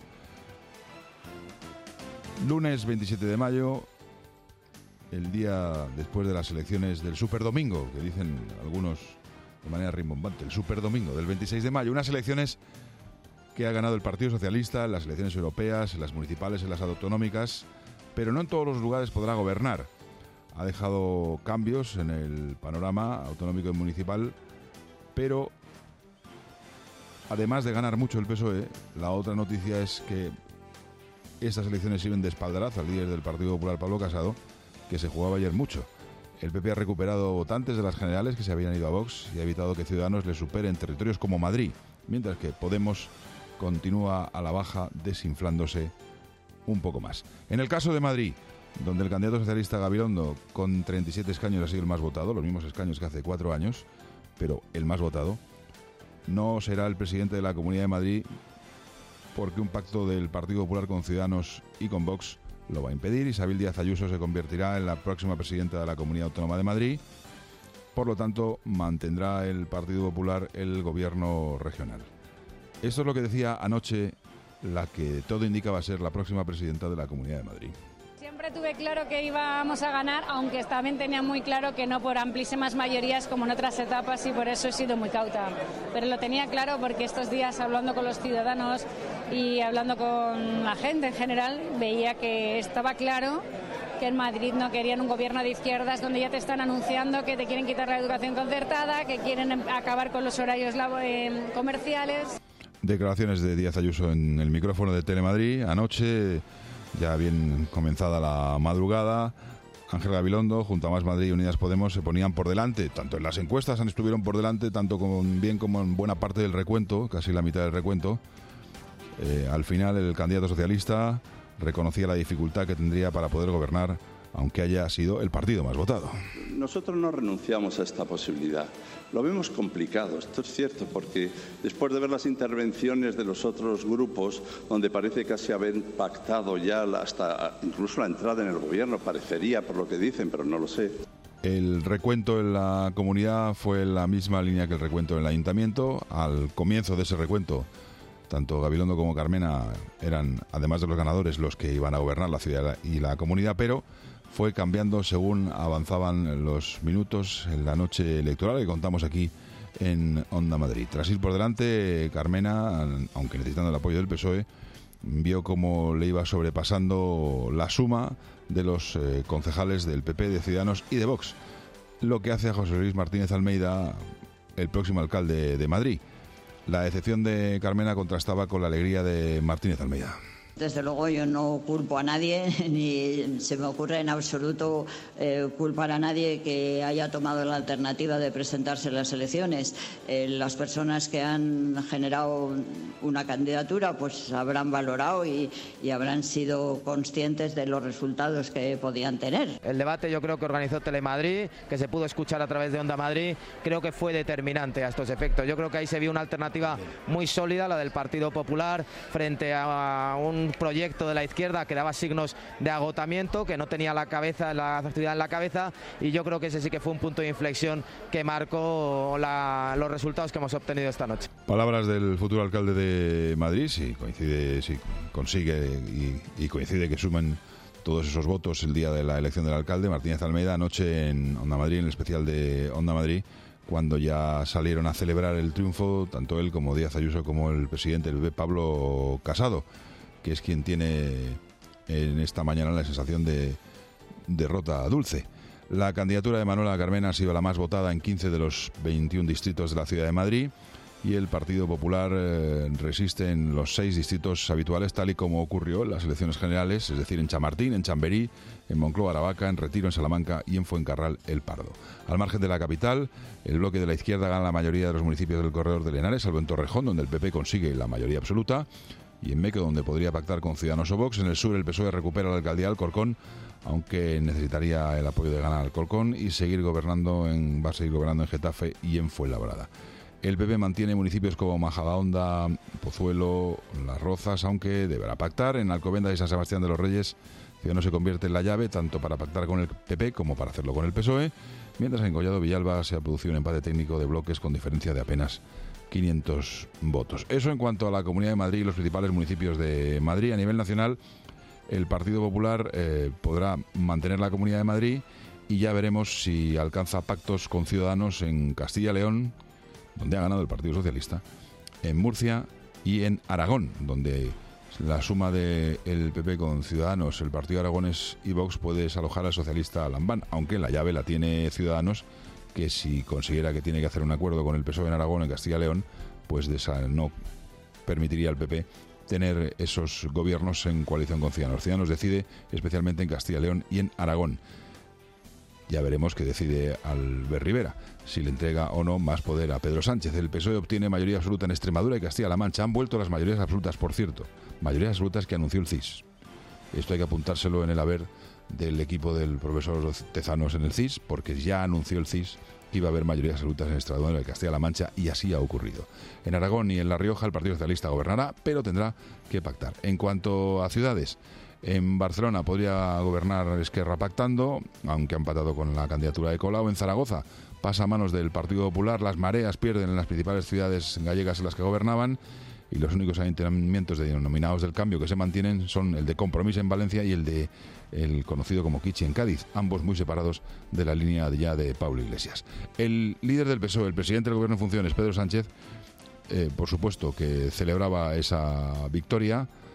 [SPEAKER 28] Lunes veintisiete de mayo, el día después de las elecciones del Superdomingo, que dicen algunos de manera rimbombante, el Superdomingo del veintiséis de mayo, unas elecciones que ha ganado el Partido Socialista en las elecciones europeas, en las municipales, en las autonómicas, pero no en todos los lugares podrá gobernar. Ha dejado cambios en el panorama autonómico y municipal, pero además de ganar mucho el P S O E, la otra noticia es que estas elecciones sirven de espaldarazo al líder del Partido Popular, Pablo Casado, que se jugaba ayer mucho. El P P ha recuperado votantes de las generales que se habían ido a Vox y ha evitado que Ciudadanos le supere en territorios como Madrid, mientras que Podemos continúa a la baja, desinflándose un poco más. En el caso de Madrid, donde el candidato socialista Gabilondo, con treinta y siete escaños, ha sido el más votado, los mismos escaños que hace cuatro años, pero el más votado, no será el presidente de la Comunidad de Madrid porque un pacto del Partido Popular con Ciudadanos y con Vox lo va a impedir. Isabel Díaz Ayuso se convertirá en la próxima presidenta de la Comunidad Autónoma de Madrid. Por lo tanto, mantendrá el Partido Popular el gobierno regional. Esto es lo que decía anoche la que todo indicaba ser la próxima presidenta de la Comunidad de Madrid.
[SPEAKER 29] Siempre tuve claro que íbamos a ganar, aunque también tenía muy claro que no por amplísimas mayorías como en otras etapas, y por eso he sido muy cauta. Pero lo tenía claro porque estos días, hablando con los ciudadanos y hablando con la gente en general, veía que estaba claro que en Madrid no querían un gobierno de izquierdas donde ya te están anunciando que te quieren quitar la educación concertada, que quieren acabar con los horarios eh, comerciales.
[SPEAKER 28] Declaraciones de Díaz Ayuso en el micrófono de Telemadrid. Anoche, ya bien comenzada la madrugada, Ángel Gabilondo, junto a Más Madrid y Unidas Podemos, se ponían por delante, tanto en las encuestas estuvieron por delante, tanto con, bien como en buena parte del recuento, casi la mitad del recuento. Eh, al final, el candidato socialista reconocía la dificultad que tendría para poder gobernar, aunque haya sido el partido más votado.
[SPEAKER 1] Nosotros no renunciamos a esta posibilidad. Lo vemos complicado, esto es cierto, porque después de ver las intervenciones de los otros grupos, donde parece casi haber pactado ya hasta incluso la entrada en el gobierno, parecería por lo que dicen, pero no lo sé.
[SPEAKER 28] El recuento en la comunidad fue en la misma línea que el recuento en el ayuntamiento. Al comienzo de ese recuento, tanto Gabilondo como Carmena eran, además de los ganadores, los que iban a gobernar la ciudad y la comunidad, pero fue cambiando según avanzaban los minutos en la noche electoral que contamos aquí en Onda Madrid. Tras ir por delante, Carmena, aunque necesitando el apoyo del P S O E, vio cómo le iba sobrepasando la suma de los eh, concejales del P P, de Ciudadanos y de Vox, lo que hace a José Luis Martínez Almeida el próximo alcalde de Madrid. La decepción de Carmena contrastaba con la alegría de Martínez Almeida.
[SPEAKER 5] Desde luego yo no culpo a nadie, ni se me ocurre en absoluto eh, culpar a nadie que haya tomado la alternativa de presentarse en las elecciones. Eh, las personas que han generado una candidatura pues habrán valorado y, y habrán sido conscientes de los resultados que podían tener.
[SPEAKER 7] El debate yo creo que organizó Telemadrid, que se pudo escuchar a través de Onda Madrid, creo que fue determinante a estos efectos. Yo creo que ahí se vio una alternativa muy sólida, la del Partido Popular, frente a un proyecto de la izquierda que daba signos de agotamiento, que no tenía la cabeza, la ciudad en la cabeza, y yo creo que ese sí que fue un punto de inflexión que marcó la, los resultados que hemos obtenido esta noche.
[SPEAKER 28] Palabras del futuro alcalde de Madrid, si coincide, si consigue y, y coincide que sumen todos esos votos el día de la elección del alcalde, Martínez Almeida, anoche en Onda Madrid, en el especial de Onda Madrid, cuando ya salieron a celebrar el triunfo, tanto él como Díaz Ayuso como el presidente del P P, Pablo Casado, que es quien tiene en esta mañana la sensación de derrota dulce. La candidatura de Manuela Carmena ha sido la más votada en quince de los veintiún distritos de la ciudad de Madrid y el Partido Popular eh, resiste en los seis distritos habituales, tal y como ocurrió en las elecciones generales, es decir, en Chamartín, en Chamberí, en Moncloa, Aravaca, en Retiro, en Salamanca y en Fuencarral, El Pardo. Al margen de la capital, el bloque de la izquierda gana la mayoría de los municipios del corredor de Henares, salvo en Torrejón, donde el P P consigue la mayoría absoluta, y en Meco, donde podría pactar con Ciudadanos o Vox. En el sur, el P S O E recupera la alcaldía de Alcorcón, aunque necesitaría el apoyo de ganar Alcorcón y seguir gobernando en, va a seguir gobernando en Getafe y en Fuenlabrada. El P P mantiene municipios como Majadahonda, Pozuelo, Las Rozas, aunque deberá pactar. En Alcobendas y San Sebastián de los Reyes, Ciudadanos se convierte en la llave, tanto para pactar con el P P como para hacerlo con el P S O E, mientras en Collado Villalba se ha producido un empate técnico de bloques con diferencia de apenas quinientos votos. Eso en cuanto a la Comunidad de Madrid y los principales municipios de Madrid. A nivel nacional, el Partido Popular eh, podrá mantener la Comunidad de Madrid y ya veremos si alcanza pactos con Ciudadanos en Castilla y León, donde ha ganado el Partido Socialista, en Murcia y en Aragón, donde la suma del P P con Ciudadanos, el Partido Aragones y Vox puede desalojar al socialista Lambán, aunque la llave la tiene Ciudadanos, que si consiguiera que tiene que hacer un acuerdo con el P S O E en Aragón, en Castilla y León, pues de esa no permitiría al P P tener esos gobiernos en coalición con Ciudadanos. Ciudadanos decide especialmente en Castilla y León y en Aragón. Ya veremos qué decide Albert Rivera, si le entrega o no más poder a Pedro Sánchez. El P S O E obtiene mayoría absoluta en Extremadura y Castilla-La Mancha. Han vuelto las mayorías absolutas, por cierto. Mayorías absolutas que anunció el C I S. Esto hay que apuntárselo en el haber del equipo del profesor Tezanos en el C I S, porque ya anunció el C I S que iba a haber mayorías absolutas en Extremadura y Castilla-La Mancha, y así ha ocurrido. En Aragón y en La Rioja el Partido Socialista gobernará, pero tendrá que pactar. En cuanto a ciudades, en Barcelona podría gobernar Esquerra pactando, aunque ha empatado con la candidatura de Colau. En Zaragoza pasa a manos del Partido Popular, las mareas pierden en las principales ciudades gallegas en las que gobernaban, y los únicos ayuntamientos denominados del cambio que se mantienen son el de Compromís en Valencia y el de el conocido como Kichi en Cádiz, ambos muy separados de la línea ya de Pablo Iglesias. El líder del P S O E, el presidente del Gobierno en funciones, Pedro Sánchez, eh, por supuesto que celebraba esa victoria,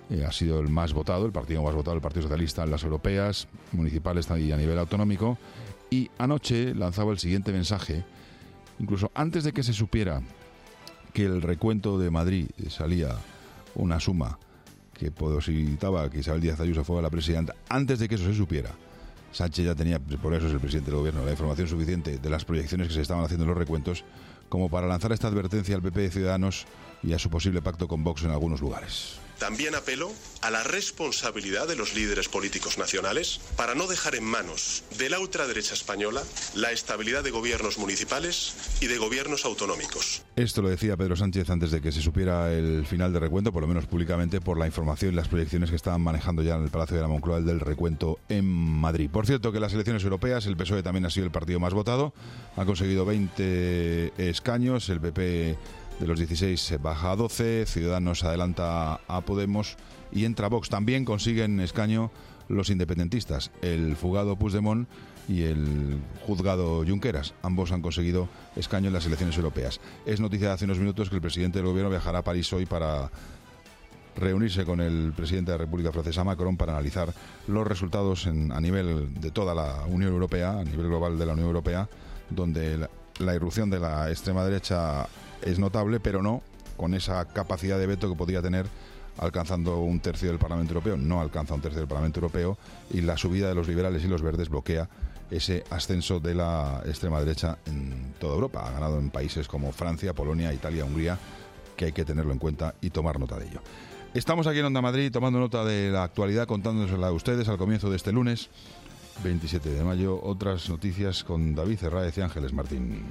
[SPEAKER 28] Eh, ha sido el más votado, el partido más votado, el Partido Socialista en las europeas, municipales y a nivel autonómico. Y anoche lanzaba el siguiente mensaje, incluso antes de que se supiera que el recuento de Madrid salía una suma que posibilitaba que Isabel Díaz Ayuso fuera la presidenta, antes de que eso se supiera, Sánchez ya tenía, por eso es el presidente del gobierno, la información suficiente de las proyecciones que se estaban haciendo en los recuentos como para lanzar esta advertencia al P P de Ciudadanos y a su posible pacto con Vox en algunos lugares.
[SPEAKER 3] También apelo a la responsabilidad de los líderes políticos nacionales para no dejar en manos de la ultraderecha española la estabilidad de gobiernos municipales y de gobiernos autonómicos.
[SPEAKER 28] Esto lo decía Pedro Sánchez antes de que se supiera el final de recuento, por lo menos públicamente, por la información y las proyecciones que estaban manejando ya en el Palacio de la Moncloa del recuento en Madrid. Por cierto, que en las elecciones europeas el P S O E también ha sido el partido más votado, ha conseguido veinte escaños, el P P de los dieciséis se baja a doce, Ciudadanos adelanta a Podemos y entra Vox. También consiguen escaño los independentistas, el fugado Puigdemont y el juzgado Junqueras. Ambos han conseguido escaño en las elecciones europeas. Es noticia de hace unos minutos que el presidente del gobierno viajará a París hoy para reunirse con el presidente de la República Francesa, Macron, para analizar los resultados en, a nivel de toda la Unión Europea, a nivel global de la Unión Europea, donde la, la irrupción de la extrema derecha es notable, pero no con esa capacidad de veto que podía tener alcanzando un tercio del Parlamento Europeo. No alcanza un tercio del Parlamento Europeo y la subida de los liberales y los verdes bloquea ese ascenso de la extrema derecha en toda Europa. Ha ganado en países como Francia, Polonia, Italia, Hungría, que hay que tenerlo en cuenta y tomar nota de ello. Estamos aquí en Onda Madrid tomando nota de la actualidad, contándosela a ustedes al comienzo de este lunes veintisiete de mayo. Otras noticias con David Herráez y Ángeles Martín.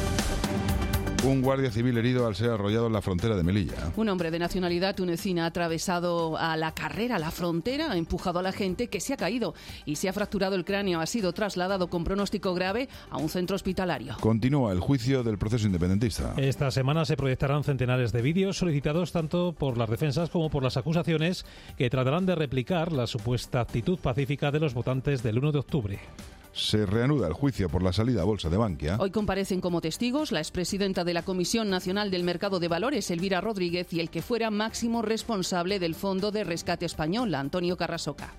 [SPEAKER 28] Un guardia civil herido al ser arrollado en la frontera de Melilla.
[SPEAKER 8] Un hombre de nacionalidad tunecina ha atravesado a la carrera la frontera, ha empujado a la gente, que se ha caído y se ha fracturado el cráneo. Ha sido trasladado con pronóstico grave a un centro hospitalario.
[SPEAKER 28] Continúa el juicio del proceso independentista.
[SPEAKER 6] Esta semana se proyectarán centenares de vídeos solicitados tanto por las defensas como por las acusaciones, que tratarán de replicar la supuesta actitud pacífica de los votantes del uno de octubre.
[SPEAKER 28] Se reanuda el juicio por la salida a bolsa de Bankia.
[SPEAKER 8] Hoy comparecen como testigos la expresidenta de la Comisión Nacional del Mercado de Valores, Elvira Rodríguez, y el que fuera máximo responsable del Fondo de Rescate Español, Antonio Carrasoca.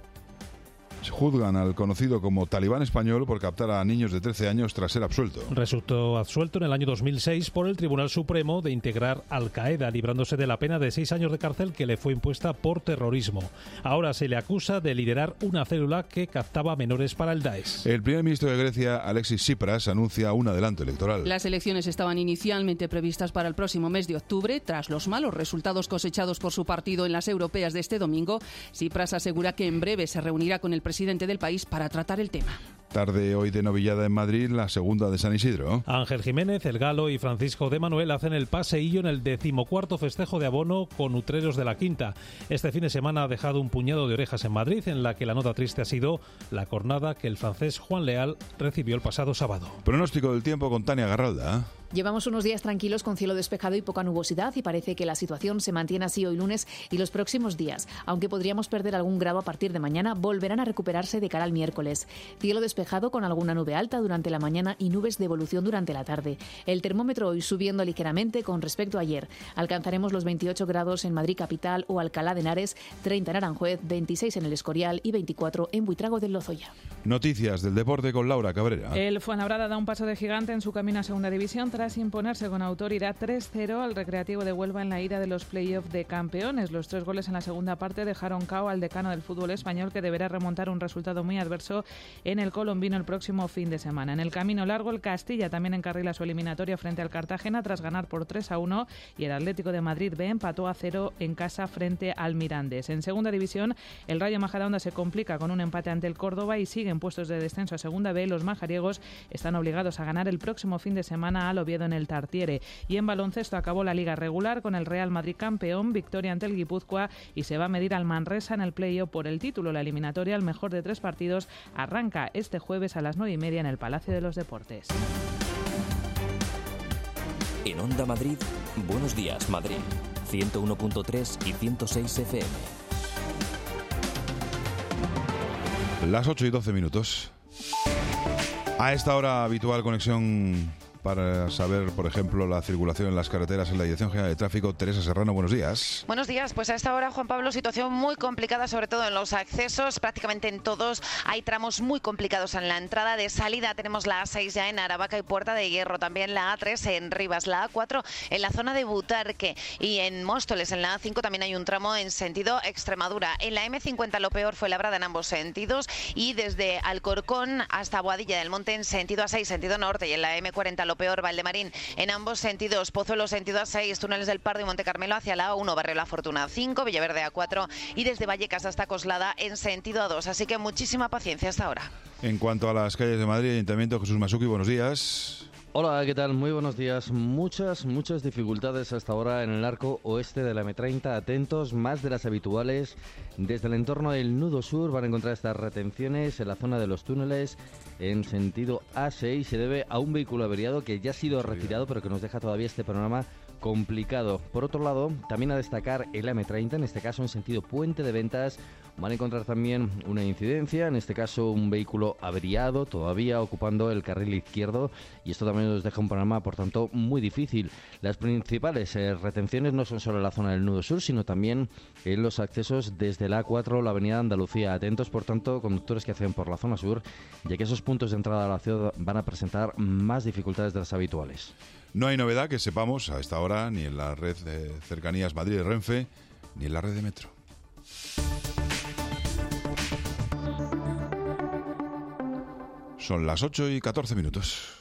[SPEAKER 28] Juzgan al conocido como talibán español por captar a niños de trece años tras ser absuelto.
[SPEAKER 6] Resultó absuelto en el año dos mil seis por el Tribunal Supremo de integrar Al-Qaeda, librándose de la pena de seis años de cárcel que le fue impuesta por terrorismo. Ahora se le acusa de liderar una célula que captaba menores para el Daesh.
[SPEAKER 28] El primer ministro de Grecia, Alexis Tsipras, anuncia un adelanto electoral.
[SPEAKER 8] Las elecciones estaban inicialmente previstas para el próximo mes de octubre. Tras los malos resultados cosechados por su partido en las europeas de este domingo, Tsipras asegura que en breve se reunirá con el presidente presidente del país para tratar el tema.
[SPEAKER 28] Tarde hoy de novillada en Madrid, la segunda de San Isidro.
[SPEAKER 6] Ángel Jiménez, El Galo y Francisco de Manuel hacen el paseillo en el decimocuarto festejo de abono con Utreros de la Quinta. Este fin de semana ha dejado un puñado de orejas en Madrid, en la que la nota triste ha sido la cornada que el francés Juan Leal recibió el pasado sábado.
[SPEAKER 28] Pronóstico del tiempo con Tania Garralda.
[SPEAKER 9] Llevamos unos días tranquilos con cielo despejado y poca nubosidad, y parece que la situación se mantiene así hoy lunes y los próximos días. Aunque podríamos perder algún grado a partir de mañana, volverán a recuperarse de cara al miércoles. Cielo despejado con alguna nube alta durante la mañana y nubes de evolución durante la tarde. El termómetro hoy subiendo ligeramente con respecto a ayer. Alcanzaremos los veintiocho grados en Madrid capital o Alcalá de Henares, treinta en Aranjuez, veintiséis en El Escorial y veinticuatro en Buitrago del Lozoya.
[SPEAKER 28] Noticias del deporte con Laura Cabrera.
[SPEAKER 20] El Fuenlabrada da un paso de gigante en su camino a Segunda División tras imponerse con autoridad tres cero al Recreativo de Huelva en la ida de los play-off de campeones. Los tres goles en la segunda parte dejaron cao al decano del fútbol español, que deberá remontar un resultado muy adverso en el colombino el próximo fin de semana. En el camino largo, el Castilla también encarrila su eliminatoria frente al Cartagena tras ganar por tres a uno, y el Atlético de Madrid B empató a cero en casa frente al Mirandés. En Segunda División, el Rayo Majadahonda se complica con un empate ante el Córdoba y sigue en puestos de descenso a Segunda B. Los majariegos están obligados a ganar el próximo fin de semana al Oviedo en el Tartiere. Y en baloncesto acabó la liga regular con el Real Madrid campeón, victoria ante el Guipúzcoa, y se va a medir al Manresa en el play-off por el título. La eliminatoria, al mejor de tres partidos, arranca este jueves a las nueve y media en el Palacio de los Deportes.
[SPEAKER 10] En Onda Madrid, Buenos Días Madrid, ciento uno punto tres y ciento seis F M.
[SPEAKER 28] Las ocho y doce minutos. A esta hora habitual conexión para saber, por ejemplo, la circulación en las carreteras en la Dirección General de Tráfico. Teresa Serrano, buenos días.
[SPEAKER 12] Buenos días. Pues a esta hora, Juan Pablo, situación muy complicada, sobre todo en los accesos, prácticamente en todos. Hay tramos muy complicados en la entrada. De salida tenemos la A seis ya en Aravaca y Puerta de Hierro, también la A tres en Rivas, la A cuatro en la zona de Butarque y en Móstoles, en la A cinco también hay un tramo en sentido Extremadura. En la eme cincuenta lo peor fue Labrada en ambos sentidos y desde Alcorcón hasta Boadilla del Monte en sentido A seis, sentido norte, y en la eme cuarenta lo peor Valdemarín en ambos sentidos, Pozuelo sentido A seis, Túneles del Pardo y Monte Carmelo hacia la A uno, Barrio La Fortuna cinco, Villaverde A cuatro y desde Vallecas hasta Coslada en sentido A dos, así que muchísima paciencia hasta ahora.
[SPEAKER 28] En cuanto a las calles de Madrid, Ayuntamiento, Jesús Masuki, buenos días.
[SPEAKER 13] Hola, ¿qué tal? Muy buenos días. Muchas, muchas dificultades hasta ahora en el arco oeste de la eme treinta. Atentos, más de las habituales. Desde el entorno del nudo sur van a encontrar estas retenciones en la zona de los túneles en sentido A seis. Se debe a un vehículo averiado que ya ha sido retirado, pero que nos deja todavía este panorama complicado. Por otro lado, también a destacar el eme treinta, en este caso en sentido Puente de Ventas. Van a encontrar también una incidencia, en este caso un vehículo averiado, todavía ocupando el carril izquierdo, y esto también nos deja un panorama, por tanto, muy difícil. Las principales eh, retenciones no son solo en la zona del nudo sur, sino también en los accesos desde la A cuatro, la avenida Andalucía. Atentos, por tanto, conductores que acceden por la zona sur, ya que esos puntos de entrada a la ciudad van a presentar más dificultades de las habituales.
[SPEAKER 28] No hay novedad que sepamos a esta hora, ni en la red de cercanías Madrid de Renfe, ni en la red de metro. Son las ocho y catorce minutos.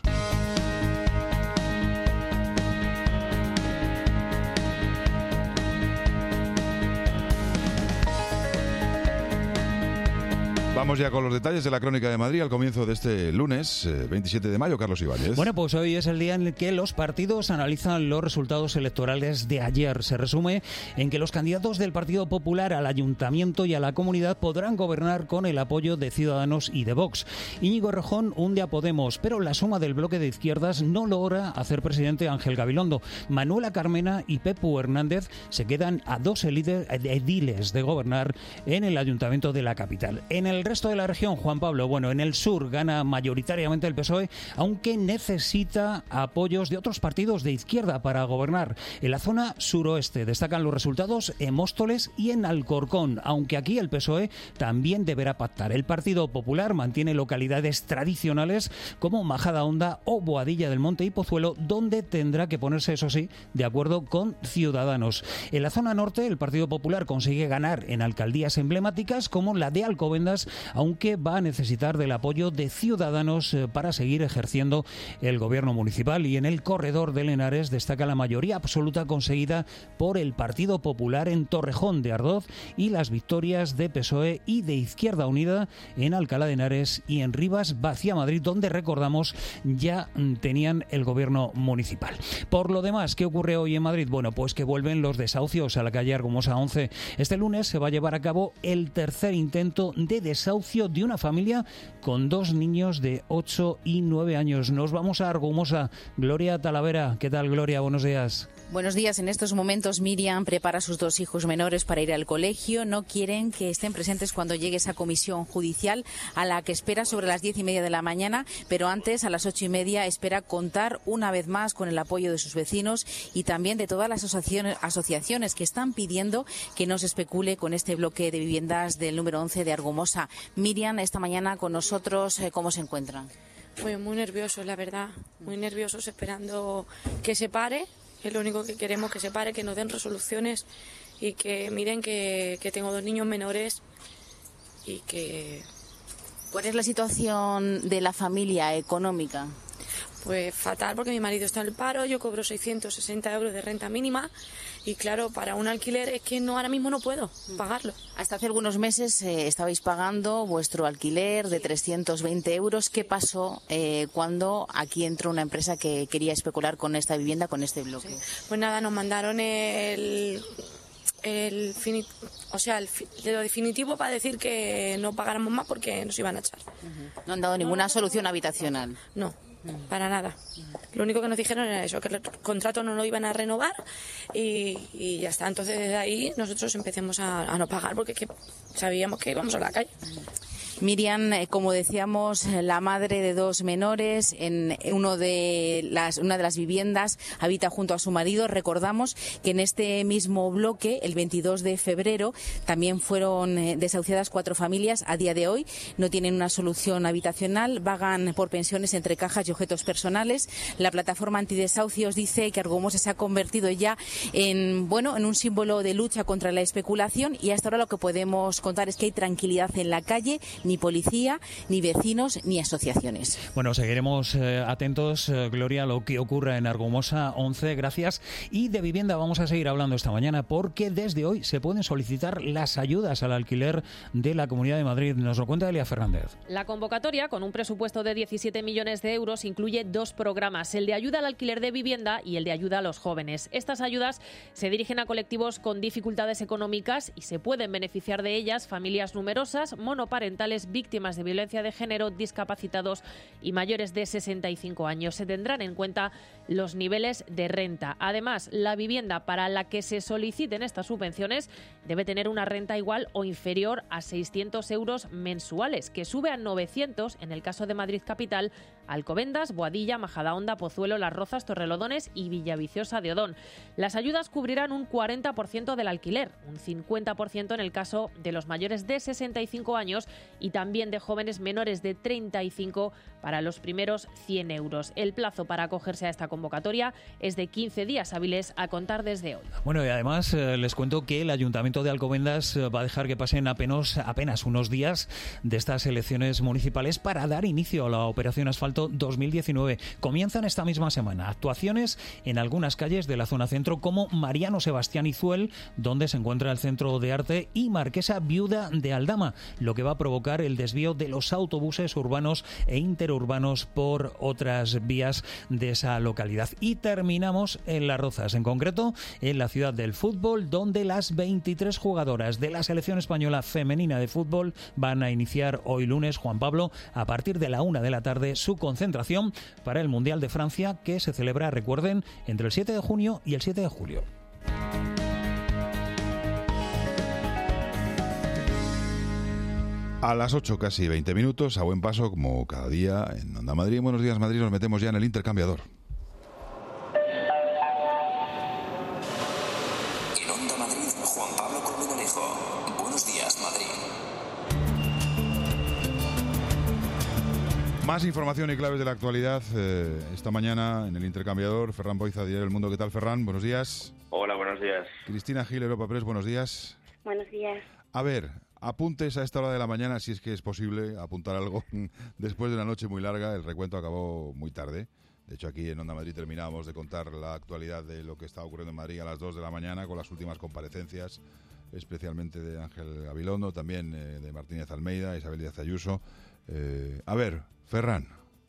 [SPEAKER 28] Vamos ya con los detalles de la Crónica de Madrid al comienzo de este lunes, eh, veintisiete de mayo, Carlos Ibáñez.
[SPEAKER 16] Bueno, pues hoy es el día en el que los partidos analizan los resultados electorales de ayer. Se resume en que los candidatos del Partido Popular al Ayuntamiento y a la Comunidad podrán gobernar con el apoyo de Ciudadanos y de Vox. Íñigo Errejón hunde a Podemos, pero la suma del bloque de izquierdas no logra hacer presidente a Ángel Gabilondo. Manuela Carmena y Pepu Hernández se quedan a dos ediles de gobernar en el Ayuntamiento de la capital. En el resto de la región, Juan Pablo, bueno, en el sur gana mayoritariamente el P S O E, aunque necesita apoyos de otros partidos de izquierda para gobernar. En la zona suroeste destacan los resultados en Móstoles y en Alcorcón, aunque aquí el P S O E también deberá pactar. El Partido Popular mantiene localidades tradicionales como Majadahonda o Boadilla del Monte y Pozuelo, donde tendrá que ponerse, eso sí, de acuerdo con Ciudadanos. En la zona norte, el Partido Popular consigue ganar en alcaldías emblemáticas como la de Alcobendas, aunque va a necesitar del apoyo de Ciudadanos para seguir ejerciendo el gobierno municipal. Y en el corredor de Henares destaca la mayoría absoluta conseguida por el Partido Popular en Torrejón de Ardoz y las victorias de P S O E y de Izquierda Unida en Alcalá de Henares y en Rivas Vacía Madrid, donde, recordamos, ya tenían el gobierno municipal. Por lo demás, ¿qué ocurre hoy en Madrid? Bueno, pues que vuelven los desahucios a la calle Argumosa once. Este lunes se va a llevar a cabo el tercer intento de desahucio de una familia con dos niños de ocho y nueve años. Nos vamos a Argumosa. Gloria Talavera. ¿Qué tal, Gloria? Buenos días.
[SPEAKER 17] Buenos días. En estos momentos Miriam prepara a sus dos hijos menores para ir al colegio. No quieren que estén presentes cuando llegue esa comisión judicial a la que espera sobre las diez y media de la mañana, pero antes, a las ocho y media, espera contar una vez más con el apoyo de sus vecinos y también de todas las asociaciones, asociaciones que están pidiendo que no se especule con este bloque de viviendas del número once de Argumosa. Miriam, esta mañana con nosotros, ¿cómo se encuentran?
[SPEAKER 18] Pues muy nerviosos, la verdad, muy nerviosos, esperando que se pare. Es lo único que queremos, que se pare, que nos den resoluciones y que miren que, que tengo dos niños menores y que...
[SPEAKER 17] ¿Cuál es la situación de la familia económica?
[SPEAKER 18] Pues fatal, porque mi marido está en el paro, yo cobro seiscientos sesenta euros de renta mínima y claro, para un alquiler es que no ahora mismo no puedo pagarlo.
[SPEAKER 17] Hasta hace algunos meses eh, estabais pagando vuestro alquiler de trescientos veinte euros. ¿Qué pasó eh, cuando aquí entró una empresa que quería especular con esta vivienda, con este bloque?
[SPEAKER 18] Sí. Pues nada, nos mandaron el... el fini, o sea, el, lo definitivo para decir que no pagáramos más porque nos iban a echar.
[SPEAKER 17] Uh-huh. ¿No han dado ninguna solución habitacional?
[SPEAKER 18] No. Para nada. Lo único que nos dijeron era eso, que el contrato no lo iban a renovar y, y ya está. Entonces desde ahí nosotros empecemos a, a no pagar porque es que sabíamos que íbamos a la calle.
[SPEAKER 17] Miriam, eh, como decíamos, la madre de dos menores en uno de las, una de las viviendas habita junto a su marido. Recordamos que en este mismo bloque, el veintidós de febrero, también fueron eh, desahuciadas cuatro familias. A día de hoy no tienen una solución habitacional, vagan por pensiones entre cajas y objetos personales. La plataforma antidesahucios dice que Argumosa se ha convertido ya en, bueno, en un símbolo de lucha contra la especulación, y hasta ahora lo que podemos contar es que hay tranquilidad en la calle, ni policía, ni vecinos, ni asociaciones.
[SPEAKER 16] Bueno, seguiremos eh, atentos, eh, Gloria, a lo que ocurra en Argumosa once. Gracias. Y de vivienda vamos a seguir hablando esta mañana, porque desde hoy se pueden solicitar las ayudas al alquiler de la Comunidad de Madrid. Nos lo cuenta Elia Fernández.
[SPEAKER 2] La convocatoria, con un presupuesto de diecisiete millones de euros, incluye dos programas, el de ayuda al alquiler de vivienda y el de ayuda a los jóvenes. Estas ayudas se dirigen a colectivos con dificultades económicas y se pueden beneficiar de ellas familias numerosas, monoparentales, víctimas de violencia de género, discapacitados y mayores de sesenta y cinco años. Se tendrán en cuenta los niveles de renta. Además, la vivienda para la que se soliciten estas subvenciones debe tener una renta igual o inferior a seiscientos euros mensuales, que sube a novecientos en el caso de Madrid Capital, Alcobendas, Boadilla, Majadahonda, Pozuelo, Las Rozas, Torrelodones y Villaviciosa de Odón. Las ayudas cubrirán un cuarenta por ciento del alquiler, un cincuenta por ciento en el caso de los mayores de sesenta y cinco años y también de jóvenes menores de treinta y cinco para los primeros cien euros. El plazo para acogerse a esta convocatoria es de quince días hábiles a contar desde hoy.
[SPEAKER 16] Bueno, y además eh, les cuento que el Ayuntamiento de Alcobendas eh, va a dejar que pasen apenas, apenas unos días de estas elecciones municipales para dar inicio a la Operación Asfalto dos mil diecinueve. Comienzan esta misma semana actuaciones en algunas calles de la zona centro, como Mariano Sebastián Izuel, donde se encuentra el Centro de Arte, y Marquesa Viuda de Aldama, lo que va a provocar el desvío de los autobuses urbanos e interurbanos por otras vías de esa localidad. Y terminamos en Las Rozas, en concreto en la ciudad del fútbol, donde las veintitrés jugadoras de la selección española femenina de fútbol van a iniciar hoy lunes, Juan Pablo, a partir de la una de la tarde, su concentración para el Mundial de Francia, que se celebra, recuerden, entre el siete de junio y el siete de julio.
[SPEAKER 28] A las ocho, casi veinte minutos, a buen paso, como cada día en Onda Madrid. Buenos días, Madrid. Nos metemos ya en el intercambiador.
[SPEAKER 10] En Onda Madrid, Juan Pablo Colmenarejo. Buenos días, Madrid.
[SPEAKER 28] Más información y claves de la actualidad eh, esta mañana en el intercambiador. Ferran Boiza, Diario El Mundo. ¿Qué tal, Ferran? Buenos días.
[SPEAKER 4] Hola, buenos días.
[SPEAKER 28] Cristina Gil, Europa Press. Buenos días.
[SPEAKER 11] Buenos días.
[SPEAKER 28] A ver, apuntes a esta hora de la mañana, si es que es posible apuntar algo. Después de una noche muy larga, el recuento acabó muy tarde. De hecho, aquí en Onda Madrid terminábamos de contar la actualidad de lo que está ocurriendo en Madrid a las dos de la mañana, con las últimas comparecencias, especialmente de Ángel Gabilondo, también eh, de Martínez Almeida, Isabel Díaz Ayuso. Eh, a ver, Ferran.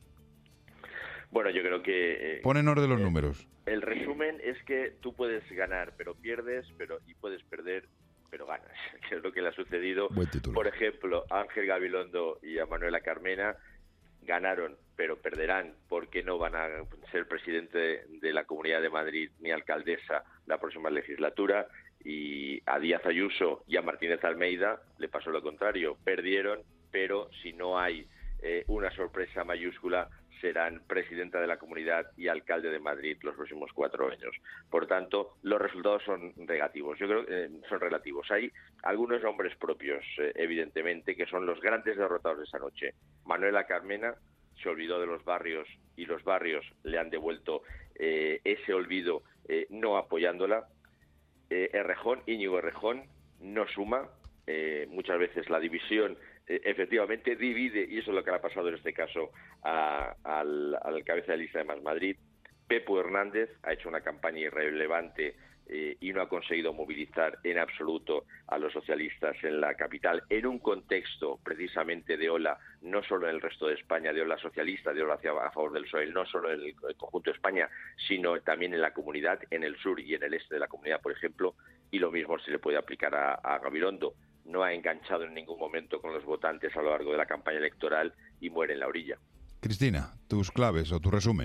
[SPEAKER 4] Bueno, yo creo que... Eh,
[SPEAKER 28] Pon en orden los
[SPEAKER 4] eh,
[SPEAKER 28] números.
[SPEAKER 4] El resumen es que tú puedes ganar, pero pierdes, pero y puedes perder, pero ganas, que es lo que le ha sucedido. Por ejemplo, a Ángel Gabilondo y a Manuela Carmena ganaron, pero perderán, porque no van a ser presidente de la Comunidad de Madrid ni alcaldesa la próxima legislatura. Y a Díaz Ayuso y a Martínez Almeida le pasó lo contrario, perdieron, pero si no hay eh, una sorpresa mayúscula, serán presidenta de la Comunidad y alcalde de Madrid los próximos cuatro años. Por tanto, los resultados son negativos. Yo creo que eh, son relativos. Hay algunos nombres propios, eh, evidentemente, que son los grandes derrotados de esa noche. Manuela Carmena se olvidó de los barrios y los barrios le han devuelto eh, ese olvido eh, no apoyándola. Eh, Errejón, Íñigo Errejón, no suma. Eh, muchas veces la división eh, efectivamente divide, y eso es lo que le ha pasado en este caso a, al, al cabeza de lista de Más Madrid. Pepo Hernández ha hecho una campaña irrelevante eh, y no ha conseguido movilizar en absoluto a los socialistas en la capital, en un contexto precisamente de ola, no solo en el resto de España, de ola socialista, de ola hacia, a favor del P S O E, no solo en el, el conjunto de España, sino también en la comunidad, en el sur y en el este de la comunidad, por ejemplo, y lo mismo se le puede aplicar a, a Gabilondo. No ha enganchado en ningún momento con los votantes a lo largo de la campaña electoral y muere en la orilla.
[SPEAKER 28] Cristina, tus claves o tu resumen.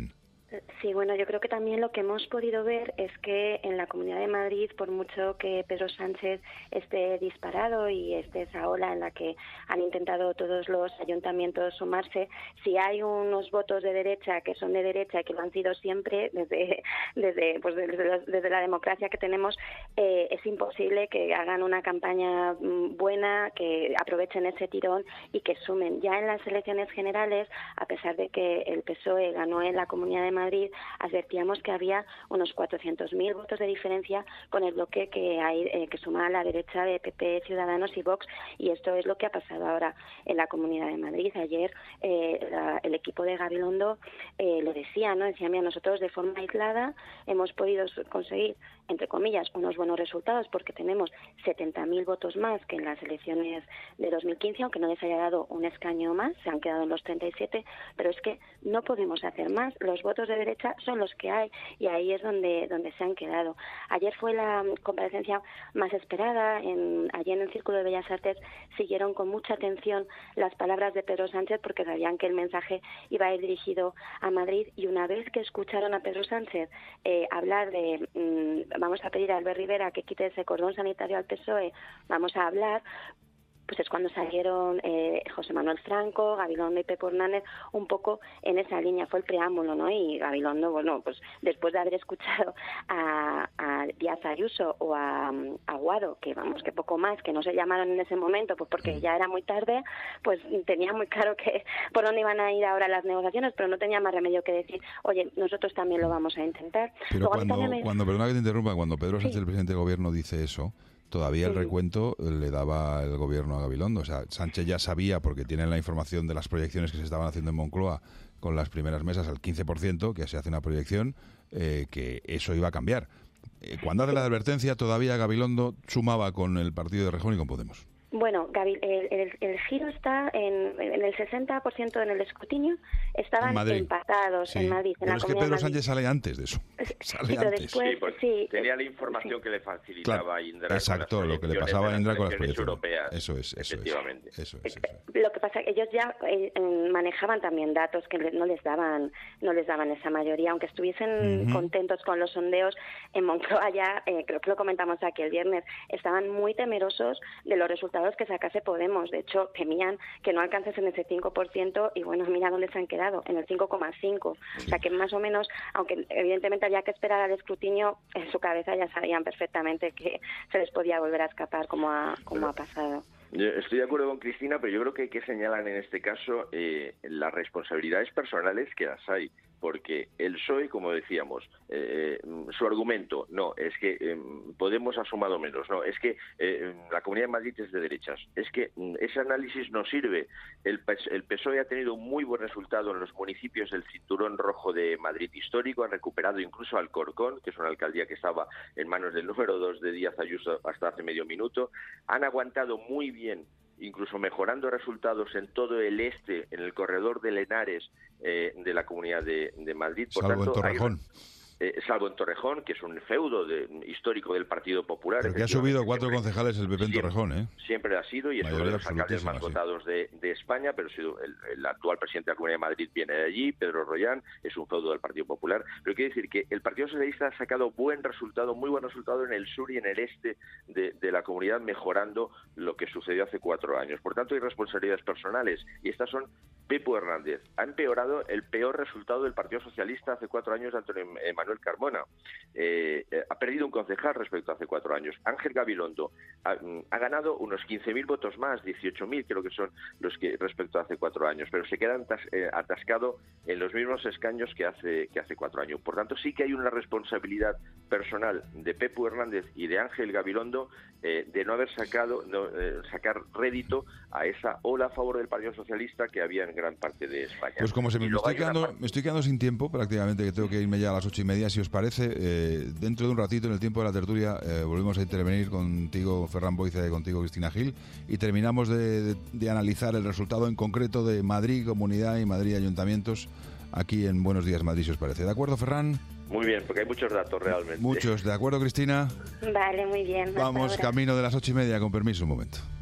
[SPEAKER 11] Sí, bueno, yo creo que también lo que hemos podido ver es que en la Comunidad de Madrid, por mucho que Pedro Sánchez esté disparado y esté esa ola en la que han intentado todos los ayuntamientos sumarse, si hay unos votos de derecha que son de derecha y que lo han sido siempre desde desde pues desde, la, desde la democracia que tenemos, eh, es imposible que hagan una campaña buena, que aprovechen ese tirón y que sumen. Ya en las elecciones generales, a pesar de que el P S O E ganó en la Comunidad de Madrid, advertíamos que había unos cuatrocientos mil votos de diferencia con el bloque que hay eh, que suma a la derecha de P P, Ciudadanos y Vox, y esto es lo que ha pasado ahora en la Comunidad de Madrid. Ayer eh, la, el equipo de Gabilondo eh, lo decía, ¿no? Decía, mira, nosotros de forma aislada hemos podido conseguir, entre comillas, unos buenos resultados porque tenemos setenta mil votos más que en las elecciones de dos mil quince, aunque no les haya dado un escaño más, se han quedado en los treinta y siete, pero es que no podemos hacer más. Los votos de derecha son los que hay y ahí es donde donde se han quedado. Ayer fue la comparecencia más esperada. En, ayer en el Círculo de Bellas Artes siguieron con mucha atención las palabras de Pedro Sánchez porque sabían que el mensaje iba a ir dirigido a Madrid, y una vez que escucharon a Pedro Sánchez eh, hablar de mmm, vamos a pedir a Albert Rivera que quite ese cordón sanitario al P S O E, vamos a hablar, pues es cuando salieron eh, José Manuel Franco, Gabilondo y Pepe Hernández un poco en esa línea. Fue el preámbulo, ¿no? Y Gabilondo, bueno, pues después de haber escuchado a, a Díaz Ayuso o a, a Guado, que vamos, que poco más, que no se llamaron en ese momento, pues porque ya era muy tarde, pues tenía muy claro que por dónde iban a ir ahora las negociaciones, pero no tenía más remedio que decir, oye, nosotros también lo vamos a intentar.
[SPEAKER 28] Pero Luego, cuando, me... cuando, perdona que te interrumpa, cuando Pedro Sánchez, sí. el presidente del gobierno, dice eso, todavía el recuento le daba el gobierno a Gabilondo. O sea, Sánchez ya sabía, porque tienen la información de las proyecciones que se estaban haciendo en Moncloa con las primeras mesas al quince por ciento, que se hace una proyección, eh, que eso iba a cambiar. Eh, cuando hace la advertencia, todavía Gabilondo sumaba con el partido de Rejón y con Podemos.
[SPEAKER 11] Bueno, Gaby, el, el, el giro está en, en el sesenta por ciento en el escrutinio, estaban empatados
[SPEAKER 28] sí.
[SPEAKER 11] en Madrid. En
[SPEAKER 28] pero
[SPEAKER 11] la
[SPEAKER 28] es que Pedro Sánchez sale antes de eso. Sale
[SPEAKER 11] sí,
[SPEAKER 28] antes.
[SPEAKER 11] Después,
[SPEAKER 4] sí, pues,
[SPEAKER 11] sí,
[SPEAKER 4] tenía la información sí. que le facilitaba
[SPEAKER 28] claro,
[SPEAKER 4] a Indra.
[SPEAKER 28] Exacto, lo que le pasaba a Indra con las proyecciones
[SPEAKER 4] europeas.
[SPEAKER 28] Eso es, eso
[SPEAKER 4] efectivamente.
[SPEAKER 28] es. Eso es, eso es.
[SPEAKER 11] Lo que pasa es que ellos ya eh, manejaban también datos que no les daban no les daban esa mayoría, aunque estuviesen uh-huh. contentos con los sondeos en Moncloa ya, eh, creo que lo comentamos aquí el viernes, estaban muy temerosos de los resultados que sacase Podemos. De hecho, temían que no alcanzasen ese cinco por ciento y bueno, mira dónde se han quedado, en el cinco coma cinco. Sí. O sea que más o menos, aunque evidentemente había que esperar al escrutinio, en su cabeza ya sabían perfectamente que se les podía volver a escapar como ha, como ha pasado.
[SPEAKER 4] Yo estoy de acuerdo con Cristina, pero yo creo que hay que señalar en este caso eh, las responsabilidades personales que las hay. Porque el P S O E, como decíamos, eh, su argumento, no, es que eh, Podemos ha sumado menos, no, es que eh, la Comunidad de Madrid es de derechas, es que mm, ese análisis no sirve. El, el P S O E ha tenido un muy buen resultado en los municipios del cinturón rojo de Madrid histórico, ha recuperado incluso Alcorcón, que es una alcaldía que estaba en manos del número dos de Díaz Ayuso hasta hace medio minuto, han aguantado muy bien, incluso mejorando resultados en todo el este, en el corredor de Henares eh, de la Comunidad de, de Madrid.
[SPEAKER 28] Por Salvo tanto, en Torrejón.
[SPEAKER 4] Hay, eh, salvo en Torrejón, que es un feudo de, histórico del Partido Popular.
[SPEAKER 28] Pero que ha subido cuatro siempre, concejales el P P en Torrejón, ¿eh?
[SPEAKER 4] Siempre ha sido, y es uno de los alcaldes más sí. votados de, de España, pero sido el, el actual presidente de la Comunidad de Madrid viene de allí, Pedro Rollán, es un feudo del Partido Popular. Pero quiere decir que el Partido Socialista ha sacado buen resultado, muy buen resultado en el sur y en el este de, de la comunidad, mejorando lo que sucedió hace cuatro años. Por tanto, hay responsabilidades personales, y estas son Pepe Hernández. Ha empeorado el peor resultado del Partido Socialista hace cuatro años de Antonio Manuel Carmona. Eh, eh, ha perdido un concejal respecto a hace cuatro años. Ángel Gabilondo ha, ha ganado unos quince mil votos más, dieciocho mil creo que son los que respecto a hace cuatro años, pero se queda atas, eh, atascado en los mismos escaños que hace que hace cuatro años. Por tanto, sí que hay una responsabilidad personal de Pepe Hernández y de Ángel Gabilondo eh, de no haber sacado no, eh, sacar rédito a esa ola a favor del Partido Socialista que había en gran parte de España.
[SPEAKER 28] Pues como se me, me, estoy quedando, parte... me estoy quedando sin tiempo prácticamente, que tengo que irme ya a las ocho y media, si os parece, eh, dentro de un ratito en el tiempo de la tertulia eh, volvemos a intervenir contigo, Ferran Boiza, y contigo, Cristina Gil, y terminamos de, de, de analizar el resultado en concreto de Madrid Comunidad y Madrid Ayuntamientos aquí en Buenos Días Madrid, si os parece. ¿De acuerdo, Ferran?
[SPEAKER 4] Muy bien, porque hay muchos datos realmente.
[SPEAKER 28] Muchos, ¿de acuerdo, Cristina?
[SPEAKER 11] Vale, muy bien.
[SPEAKER 28] Vamos camino de las ocho y media, con permiso un momento.